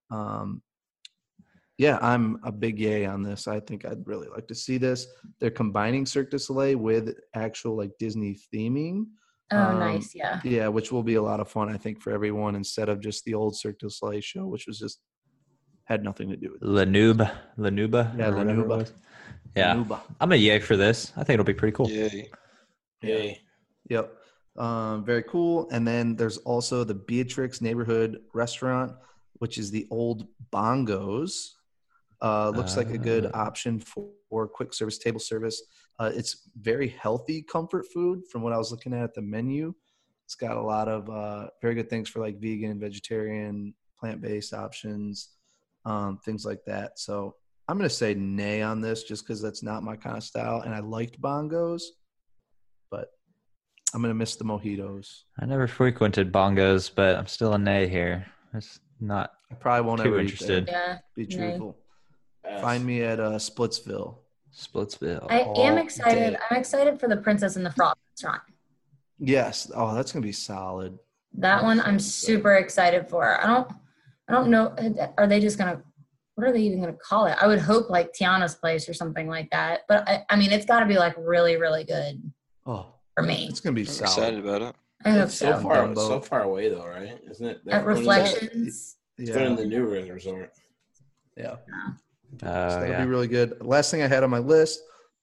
Yeah, I'm a big yay on this. I think I'd really like to see this. They're combining Cirque du Soleil with actual like Disney theming. Oh, nice. Yeah. Yeah, which will be a lot of fun, I think, for everyone instead of just the old Cirque du Soleil show, which was just had nothing to do with it. Lanuba. Yeah, or whatever it Lanuba. was. Yeah. Lanuba. I'm a yay for this. I think it'll be pretty cool. Yay. Yay. Yep. Very cool. And then there's also the Beatrix Neighborhood Restaurant, which is the old Bongos. Looks like a good option for quick service table service. It's very healthy comfort food from what I was looking at the menu. It's got a lot of very good things for like vegan, vegetarian, plant-based options, things like that. So I'm going to say nay on this just because that's not my kind of style. And I liked Bongos, but I'm going to miss the mojitos. I never frequented bongos, but I'm still a nay here. It's not I probably won't too ever interested. eat there, Yeah. be nay. truthful. Find me at Splitsville. Splitsville. I all am excited. day. I'm excited for the Princess and the Frog restaurant. Yes. Oh, that's going to be solid. That one I'm super excited for. I don't know. Are they just gonna? What are they even gonna call it? I would hope like Tiana's Place or something like that. But I mean, it's got to be like really, really good Oh, for me. it's going to be I'm solid. excited about it. I hope It's so so. far, Dumbo. so far away though, right? Isn't it? At Reflections. It's going in Yeah. the new resort. Yeah. So Oh, that'll yeah. be really good. Last thing I had on my list,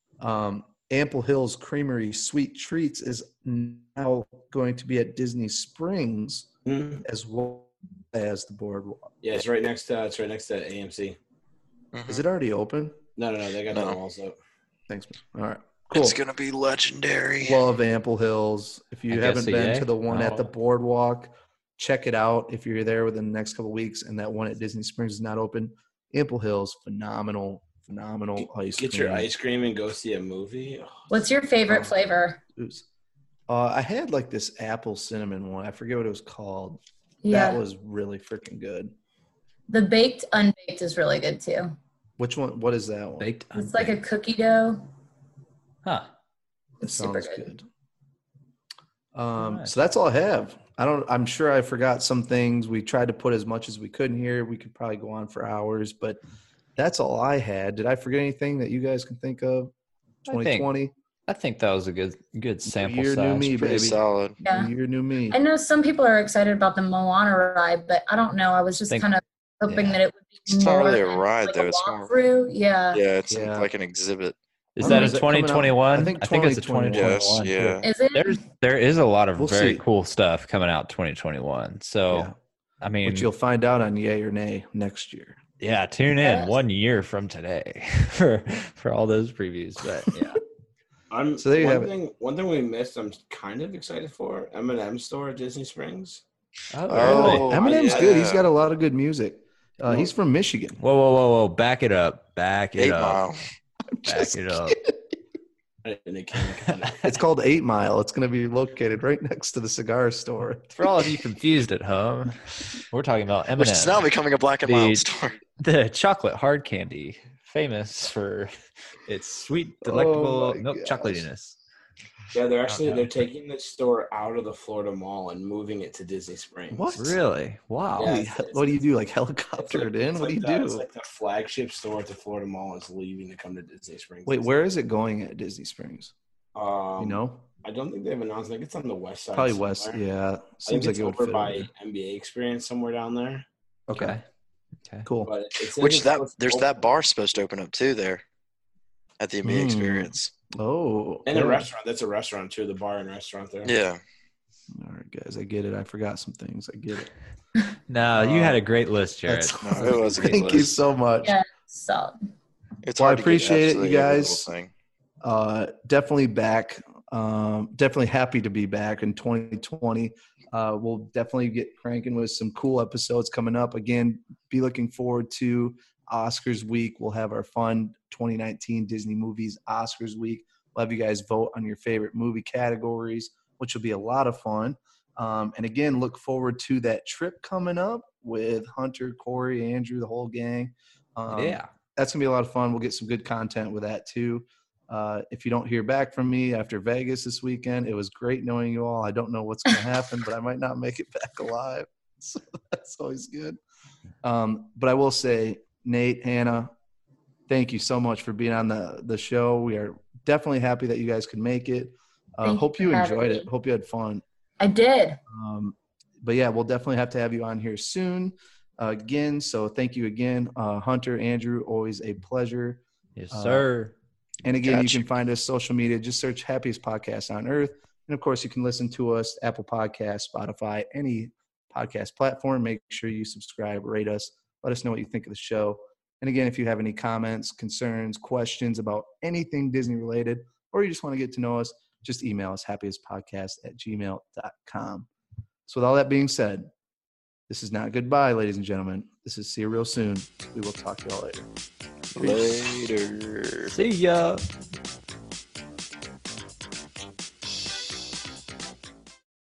Ample Hills Creamery Sweet Treats is now going to be at Disney Springs Mhm. as well as the boardwalk. Yeah, it's right next to AMC. Is it already open? No, they got No. that also. Thanks, man. All right. Cool. It's gonna be legendary. Love Ample Hills. If you I haven't guess a been yay. to the one at the Oh. boardwalk, check it out. If you're there within the next couple of weeks and that one at Disney Springs is not open, Ample Hills, phenomenal ice Get cream. your ice cream and go see a movie. Oh, What's your favorite flavor? Oops. I had like this apple cinnamon one. I forget what it was called. Yeah, That was really freaking good. the baked unbaked is really good too. Which one? What is that one? Baked. It's like a cookie dough. Huh. That It's super sounds good. good. Nice. So that's all I have. I'm sure I forgot some things. We tried to put as much as we could in here. We could probably go on for hours, but that's all I had. Did I forget anything that you guys can think of? I think 2020, I think that was a good sample year, new size. me, Pretty baby. solid. Yeah. New year, new me. I know some people are excited about the Moana ride, but I don't know. I was just Think- kind of hoping yeah. that it would be It's not more really a than, ride, like, though. a It's more- walkthrough. Yeah. Yeah, it's Yeah. like an exhibit. Is I that don't know, in is it coming out? 2021? I think it's a 2021. 2021. Yes, yeah. Is it? There is a lot of We'll very see. cool stuff coming out 2021. So Yeah. I mean, Which you'll find out on Yay or Nay next year. yeah, tune in Yes. 1 year from today for all those previews. But yeah, So there you have it. One thing we missed, I'm kind of excited for M&M store at Disney Springs. Oh, Eminem's yeah. good. He's got a lot of good music. He's from Michigan. Whoa! Back it up! Back it 8 up! Mile. Back it up! And it came. It's called 8 Mile. It's going to be located right next to the cigar store. For all of you confused at home, we're talking about M&M, Which is now becoming a Black and Mild store. the chocolate hard candy, famous for its sweet, delectable my milk gosh. chocolatiness. Yeah, they're taking the store out of the Florida Mall and moving it to Disney Springs. What? Really? Wow. Yeah. What do you do? Like helicopter it in? What do you do? It's like the flagship store at the Florida Mall is leaving to come to Disney Springs. Wait, where is it going at Disney Springs? You know? I don't think they've announced. I think it's on the west side. Probably somewhere. west. Yeah. I think Seems like it's it would over fit. by NBA Experience somewhere down there. Okay. Okay. Cool. But it says Which it's that supposed to there's open- that bar supposed to open up too there at the NBA Experience. Oh. and yeah. a restaurant. That's a restaurant too. The bar and restaurant there. Yeah. All right, guys. I get it. I forgot some things. I get it. No, you had a great list, Jared. That's- No, it was a good Thank you list. so much. Yeah, solid. It's Well, I hard to get appreciate it, absolutely you every guys. little thing. Definitely back. Definitely happy to be back in 2020. We'll definitely get cranking with some cool episodes coming up. Again, be looking forward to Oscars week. We'll have our fun 2019 Disney movies Oscars week. We'll have you guys vote on your favorite movie categories, which will be a lot of fun. And again, look forward to that trip coming up with Hunter, Corey, Andrew, the whole gang. Yeah. That's going to be a lot of fun. We'll get some good content with that too. If you don't hear back from me after Vegas this weekend, it was great knowing you all. I don't know what's going to happen, but I might not make it back alive. So that's always good. But I will say, Nate, Hannah, thank you so much for being on the show. We are definitely happy that you guys could make it. Thank Hope you you for having enjoyed me. it. Hope you had fun. I did. But yeah, we'll definitely have to have you on here soon again. So thank you again, Hunter, Andrew, always a pleasure. Yes, sir. And again, Gotcha. you can find us social media. Just search Happiest Podcast on Earth. And of course, you can listen to us, Apple Podcasts, Spotify, any podcast platform. Make sure you subscribe, rate us. Let us know what you think of the show. And again, if you have any comments, concerns, questions about anything Disney related, or you just want to get to know us, just email us, happiestpodcast@gmail.com. So with all that being said, this is not goodbye, ladies and gentlemen. This is see you real soon. We will talk to y'all later. Later. See ya.